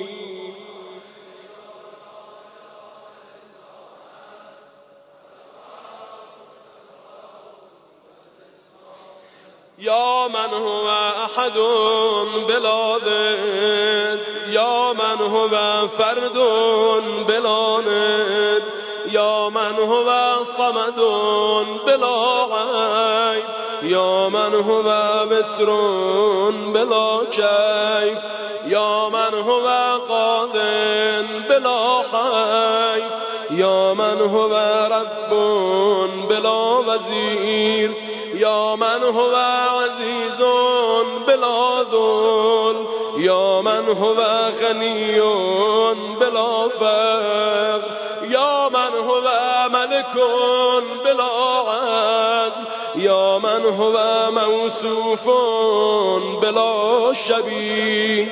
يا من هو أحد بلا ضد، يا من هو فرد بلا ند، یا من هو صمد بلا عیب یا من هو بتر بلا کیف یا من هو قاد بلا حیف یا من هو رب بلا وزیر یا من هو عزیز بلا ذل یا من هو غنی بلا فقر یا من هو ملک بلا عدل یا من هو موصوف بلا شبیه.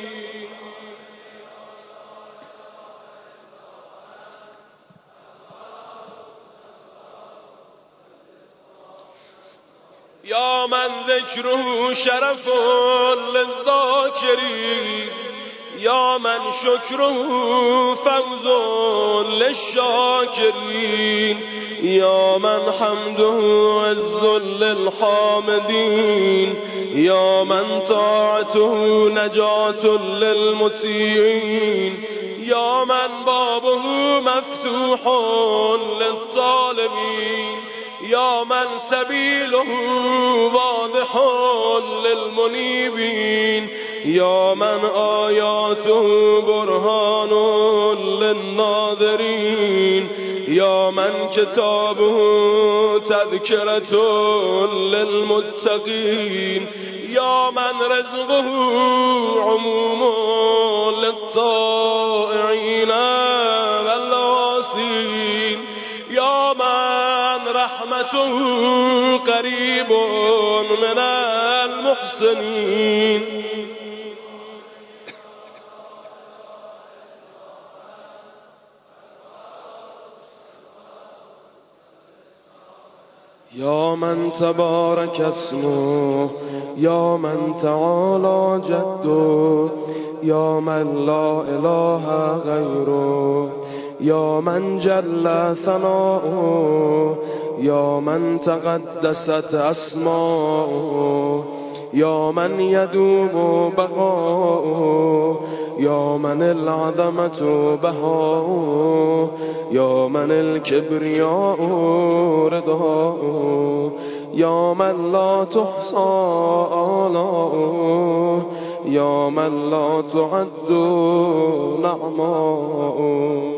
یا من ذکره شرف للذاکرین یا من شکره فوز للشاکرین یا من حمده عز للحامدین یا من طاعته نجات للمطیعین یا من بابه مفتوح للطالبین یا من سبیله واضح للمنیبین یا من آیاته برهان للناظرین یا من کتابه تذکرة للمتقین یا من رزقه عموم للطائعین والعاصین یا من رحمته قریب من المحسنین. یا من تبارک اسمه یا من تعالی جده یا من لا اله غیره یا من جل ثناؤه یا من تقدست اسماؤه یا من یدوم بقاؤه یا من العظمة بهاؤه یا من الكبریاء رداؤه یا من لا تحصى آلاؤه یا من لا تعد نعماؤه.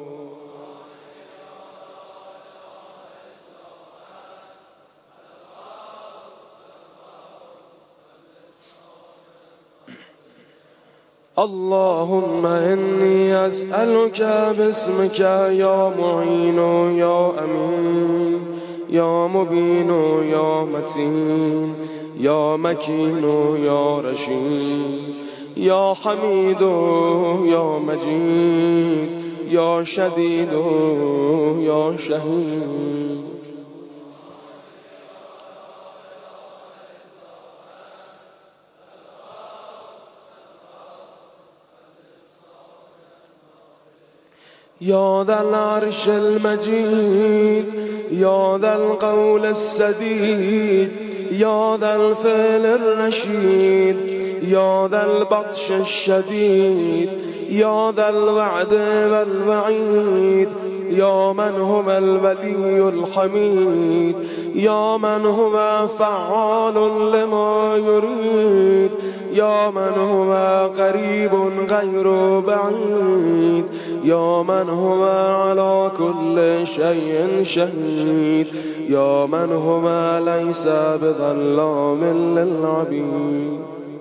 اللهم إني أسألك باسمك يا معين يا أمين يا مبين يا متين يا مكين يا رشيد يا حميد يا مجيد يا شديد يا شهيد. يا ذا العرش المجيد يا ذا القول السديد يا ذا الفعل الرشيد يا ذا البطش الشديد يا ذا الوعد والوعيد يا من هو الولي الحميد يا من هو فعال لما يريد يا من هو قريب غير بعيد يا من هو على كل شيء شهيد يا من هو ليس بظلام للعبيد.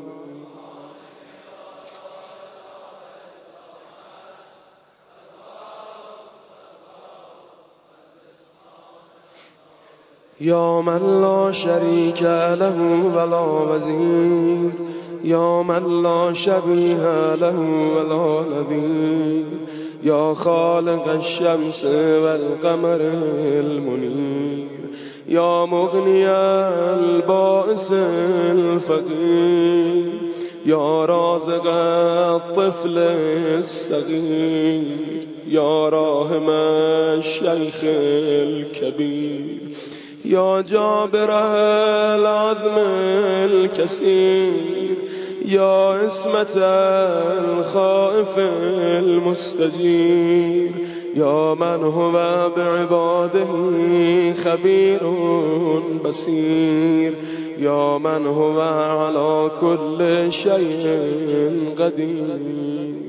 يا من لا شريك له ولا وزير يا من لا شبيه له ولا نظير يا خالق الشمس والقمر المنير يا مغني البائس الفقير يا رازق الطفل الصغير يا راحم الشيخ الكبير يا جابر العظم الكسير يا اسمة الخائف المستجير يا من هو بعباده خبير بصير يا من هو على كل شيء قدير.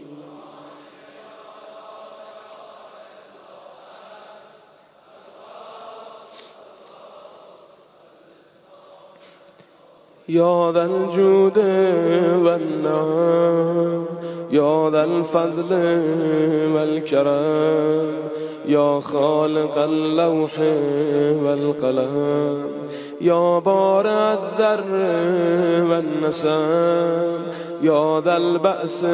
يا ذا الجود والنعم يا ذا الفضل والكرم يا خالق اللوح والقلم يا بارع الذر والنسم يا ذا البأس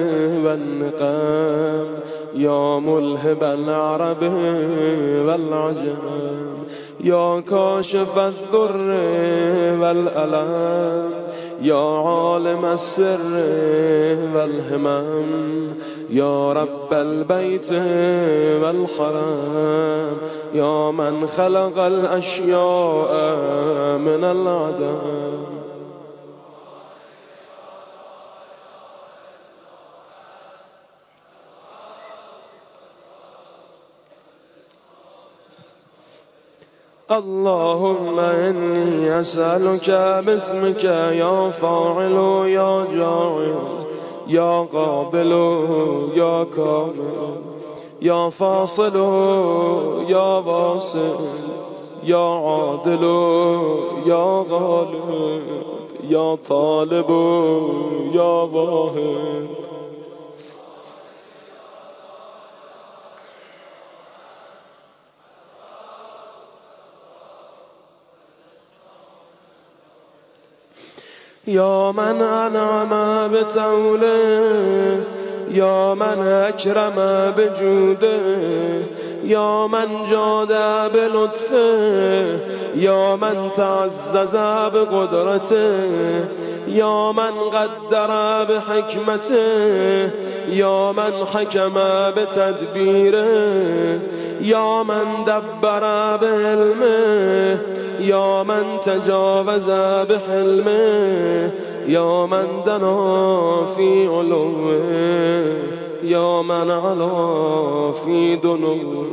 والنقم يا ملهب العرب والعجم يا كاشف الضر والألم يا عالم السر والهمم يا رب البيت والحرم يا من خلق الأشياء من العدم. اللهم إني أسألك باسمك يا فاعل يا جاعل يا قابل يا كامل يا فاصل يا واصل يا عادل يا غالب يا طالب يا واهب يا من أنعم بتوله يا من أكرم بجوده يا من جاد بلطفه يا من تعزز بقدرته يا من قدر بحكمته يا من حكم بتدبيره يا من دبر بعلمه يا من تجاوز بحلمه يا من دنا في علوه يا من علا في دنوه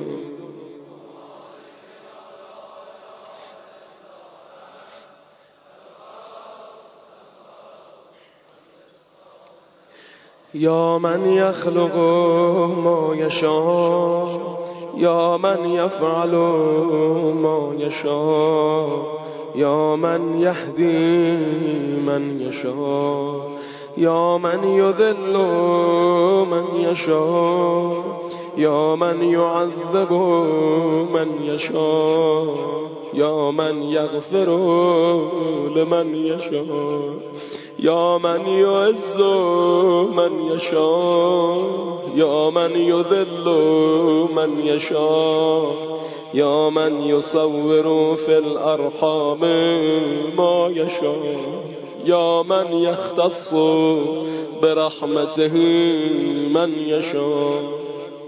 يا من يخلق ما يشاء يا من يفعل ما يشاء يا من يهدي من يشاء يا من يذل من يشاء يا من يعذب من يشاء يا من يغفر لمن يشاء يا من يعز من يشاء يا من يذل من يشاء يا من يصور في الأرحام ما يشاء يا من يختص برحمته من يشاء.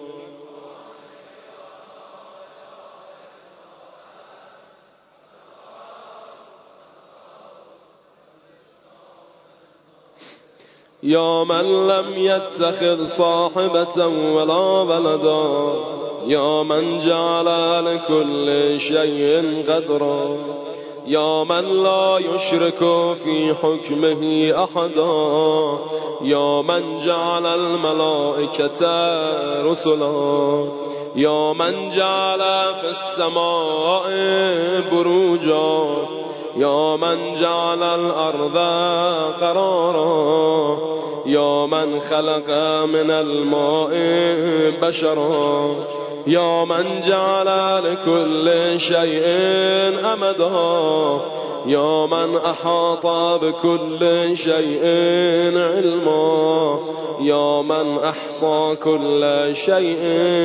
يا من لم يتخذ صاحبة ولا ولدا يا من جعل لكل شيء قدرا يا من لا يشرك في حكمه أحدا يا من جعل الملائكة رسلا يا من جعل في السماء بروجا يا من جعل الأرض قرارا يا من خلق من الماء بشرا يا من جعل لكل شيء أمدا يا من أحاط بكل شيء علما يا من أحصى كل شيء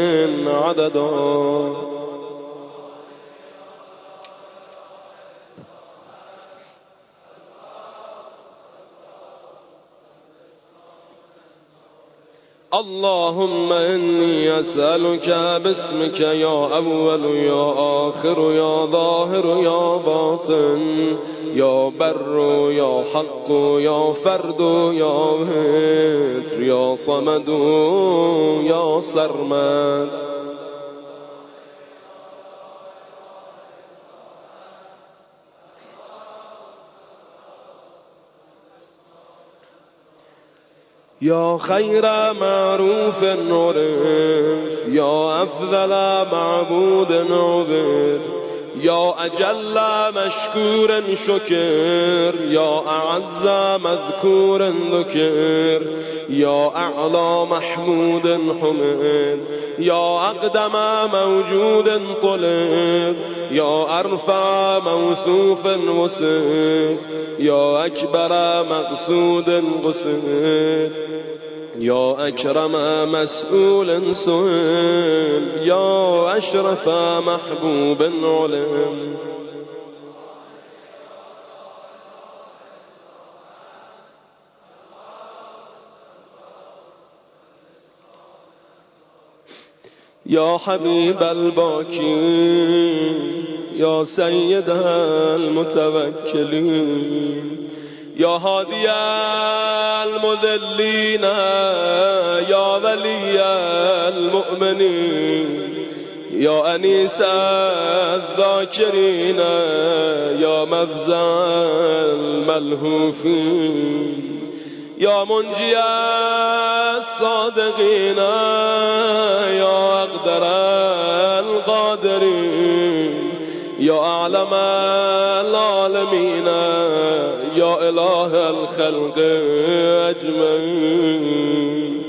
عددا. اللهم إني أسألك باسمك يا أول يا آخر يا ظاهر يا باطن يا بر يا حق يا فرد يا وتر يا یا صمد یا سرمد. یا خیر معروف عرف یا افضل معبود عبد یا اجل مشکور شکر یا اعز مذکور ذکر یا اعلی محمود حمد یا اقدم موجود طلب یا ارفع موصوف وصف یا اکبر مقصود قصد یا اکرم مسئول سئل یا اشرف محبوب علم. یا حبیب الباکی یا سید المتوکلین یا هادی المذلین یا ولی المؤمنین یا انیس الذاکرین یا مفزع الملهوفین یا منجی الصادقین یا اقدر القادرین یا اعلم العالمین یا اله الخلق اجمعین.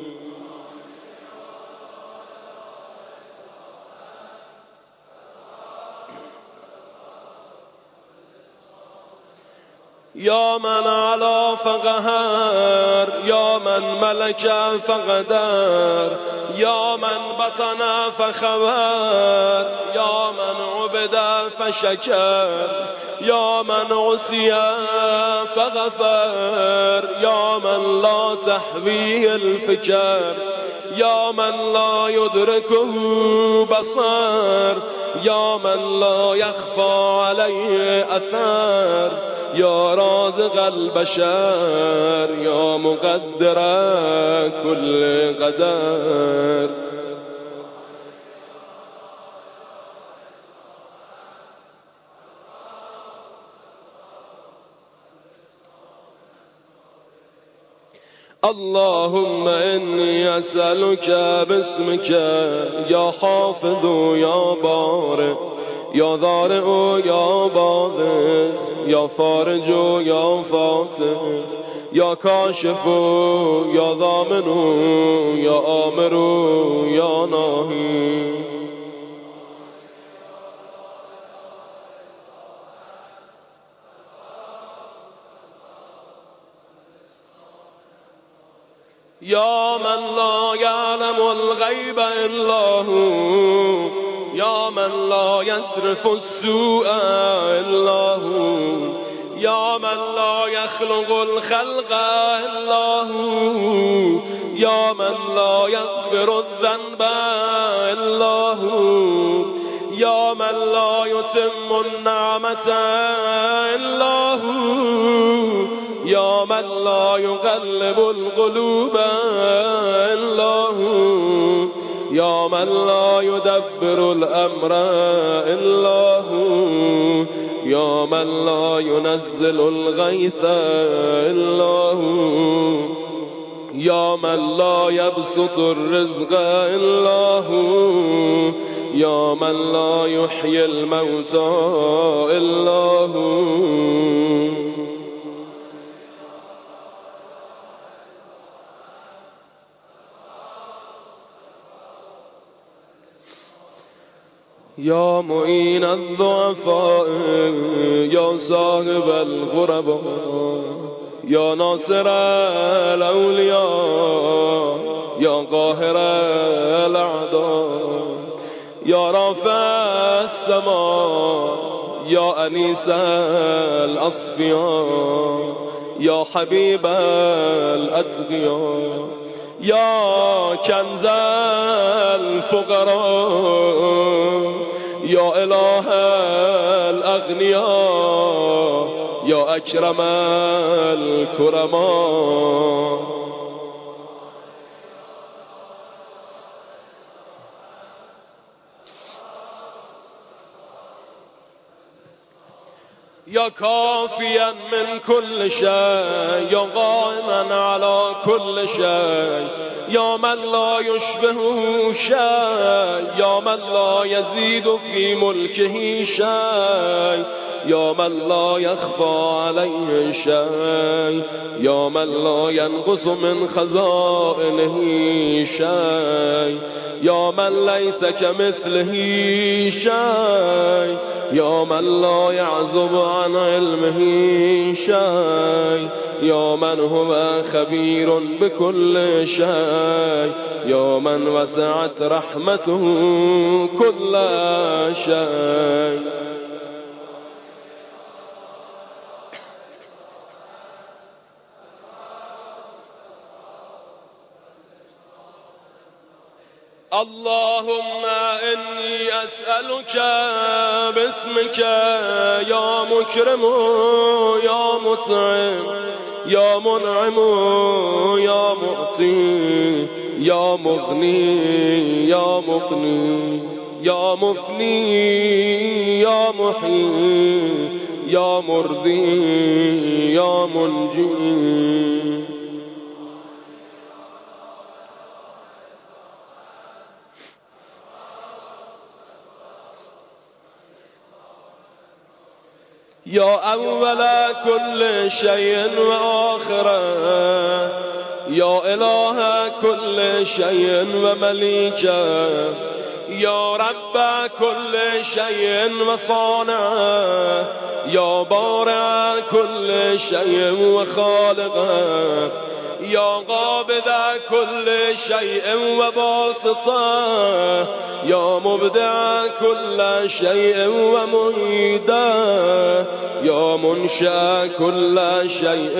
یا من علا فقهر یا من ملک فقدر یا من بطن فخبر یا من عبد فشکر یا من عصی فغفر یا من لا تحویه الفکر یا من لا یدرکه بصر یا من لا یخفى علیه اثر یا رازق البشر یا مقدر کل قدر. اللهم انی اسألك باسمك یا حافظ یا بارئ یا ضارع یا باغ یا فارج یا فاتح یا کاشف یا ضامن یا آمر یا ناهی. یا من لا یعلم الغیب الا هو یا من لا یصرف السوء الا هو یا من لا یخلق الخلق الا هو یا من لا یغفر الذنب الا هو یا من لا یتم النعمة الا هو یا من لا یقلب القلوب الا هو یا من لا یدبر الامر الا هو یا من لا ينزل الغیث الا هو یا من لا یبسط الرزق الا هو یا من لا یحیی الموتى الا هو. یا معین الضعفاء یا صاحب الغرباء یا ناصر الاولیاء یا قاهر الاعداء یا رافع السماء یا انیس الاصفیاء یا حبیب الاتقیاء یا کنز الفقراء یا اله الاغنیاء یا اکرم الکرما. يا كافيا من كل شيء يا قائما على كل شيء يا من لا يشبهه شيء يا من لا يزيد في ملكه شيء يا من لا يخفى عليه شيء يا من لا ينقص من خزائنه شيء يا من ليس كمثله شيء يا من لا يعزب عن علمه شيء يا من هو خبير بكل شيء يا من وسعت رحمته كل شيء. اللهم إني أسألك باسمك يا مكرم يا مطعم يا منعم يا معطي يا مغني يا مقني يا مفني يا محيي يا مرضي يا منجي يا أول كل شيء وآخره يا إله كل شيء ومليكه يا رب كل شيء وصانعه يا بارع كل شيء وخالقه يا قابض كل شيء وباسطه يا مبدع كل شيء ومعيده يا منشأ كل شيء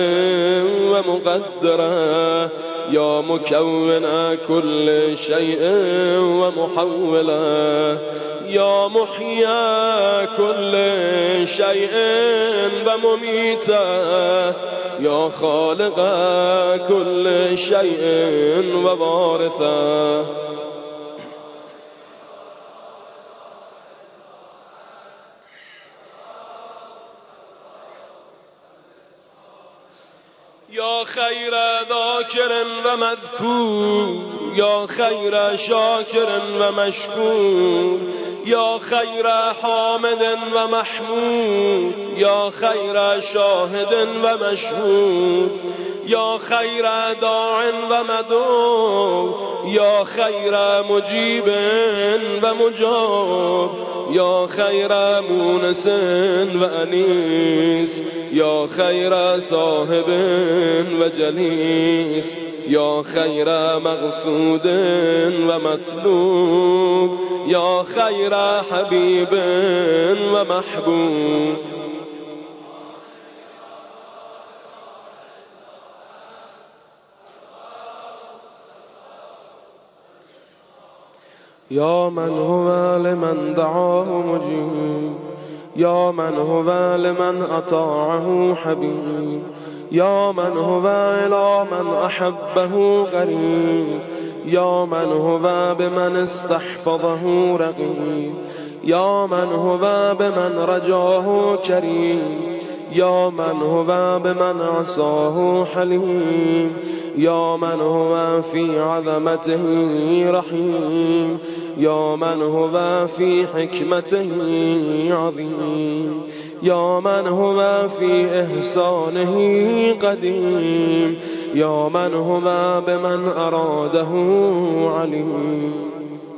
ومقدره يا مكون كل شيء ومحوله يا محيي كل شيء ومميته يا خالق كل شيء ووارثه يا خير ذاكر ومذكور يا خير شاكر ومشكور يا خير حامد ومحمود يا خير شاهد ومشهود يا خير داع ومدعو يا خير مجيب ومجاب يا خير مونس وأنيس يا خير صاحب وجليس يا خير مقصود ومطلوب يا خير حبيب ومحبوب يا من هو لمن دعاه مجيب يا من هو لمن أطاعه حبيب يا من هو إلى من أحبه قريب يا من هو بمن استحفظه رقيب يا من هو بمن رجاه كريم يا من هو بمن عصاه حليم يا من هو في عظمته رحيم يا من هو في حكمته عظيم يا من هو في إحسانه قديم يا من هو بمن أراده عليم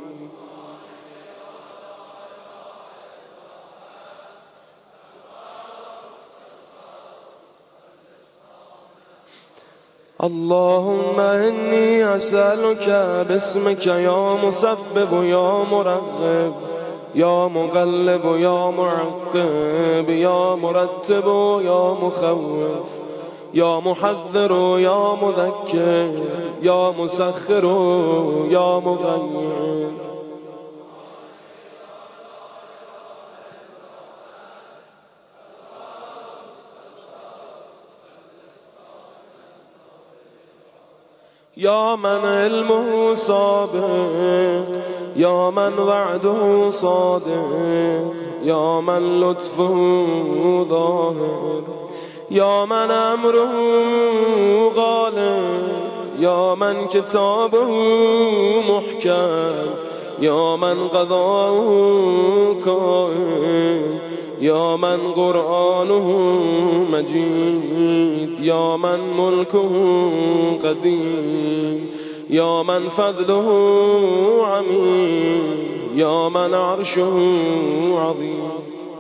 اللهم إني أسألك باسمك يا مسبب يا مرغب يا مقلب يا معقب يا مرتب يا مخوف يا محذر يا مذكر يا مسخر يا مغير يا من علمه سابق یا من وعده صادق، یا من لطفه ظاهر، یا من امره غالب، یا من کتابه محکم، یا من قضاءه کائن، یا من قرآنه مجید، یا من ملکه قدیم، یا من فضله عمیم، یا من عرشه عظیم.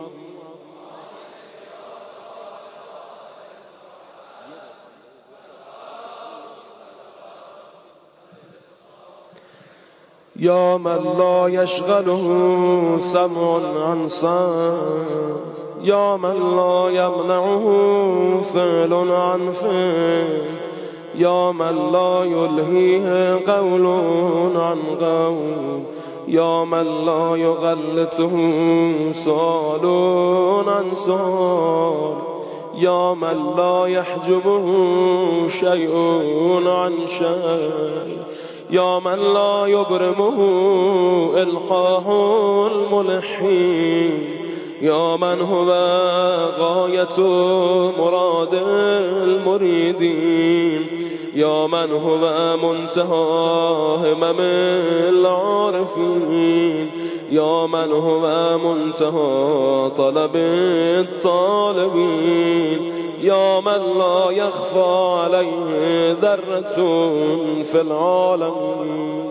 یا من لا یشغله سمع عن سمع، یا من لا یمنعه فعل عن فعل، یا من لا یلهیه قول عن قول، یا من لا یغلطه سؤال عن سؤال، یا من لا یحجبه شیء عن شیء، یا من لا یبرمه الحاح الملحین، یا من هو غایت مراد المریدین، یا من هو منتهى همم العارفین، یا من هو منتهى طلب الطالبین، یا من لا یخفى علیه ذرة فی العالمین.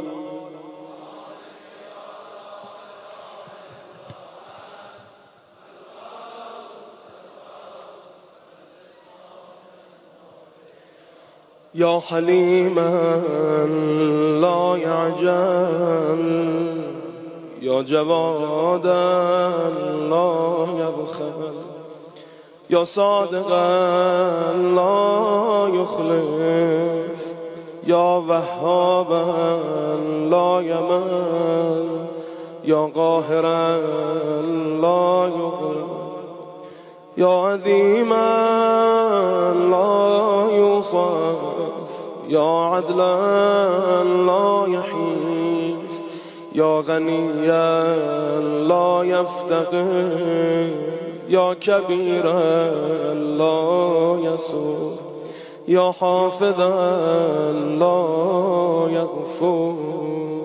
یا حلیما لا یعجل، یا جوادا لا یبخل، یا صادقا لا یخلف، یا وهابا لا یمل، یا قاهرا لا یغلب، یا عظیما لا یوصف، یا عدلا لا یحیف، یا غنیا لا یفتقر، یا کبیرا لا یسور، یا حافظا لا یغفور.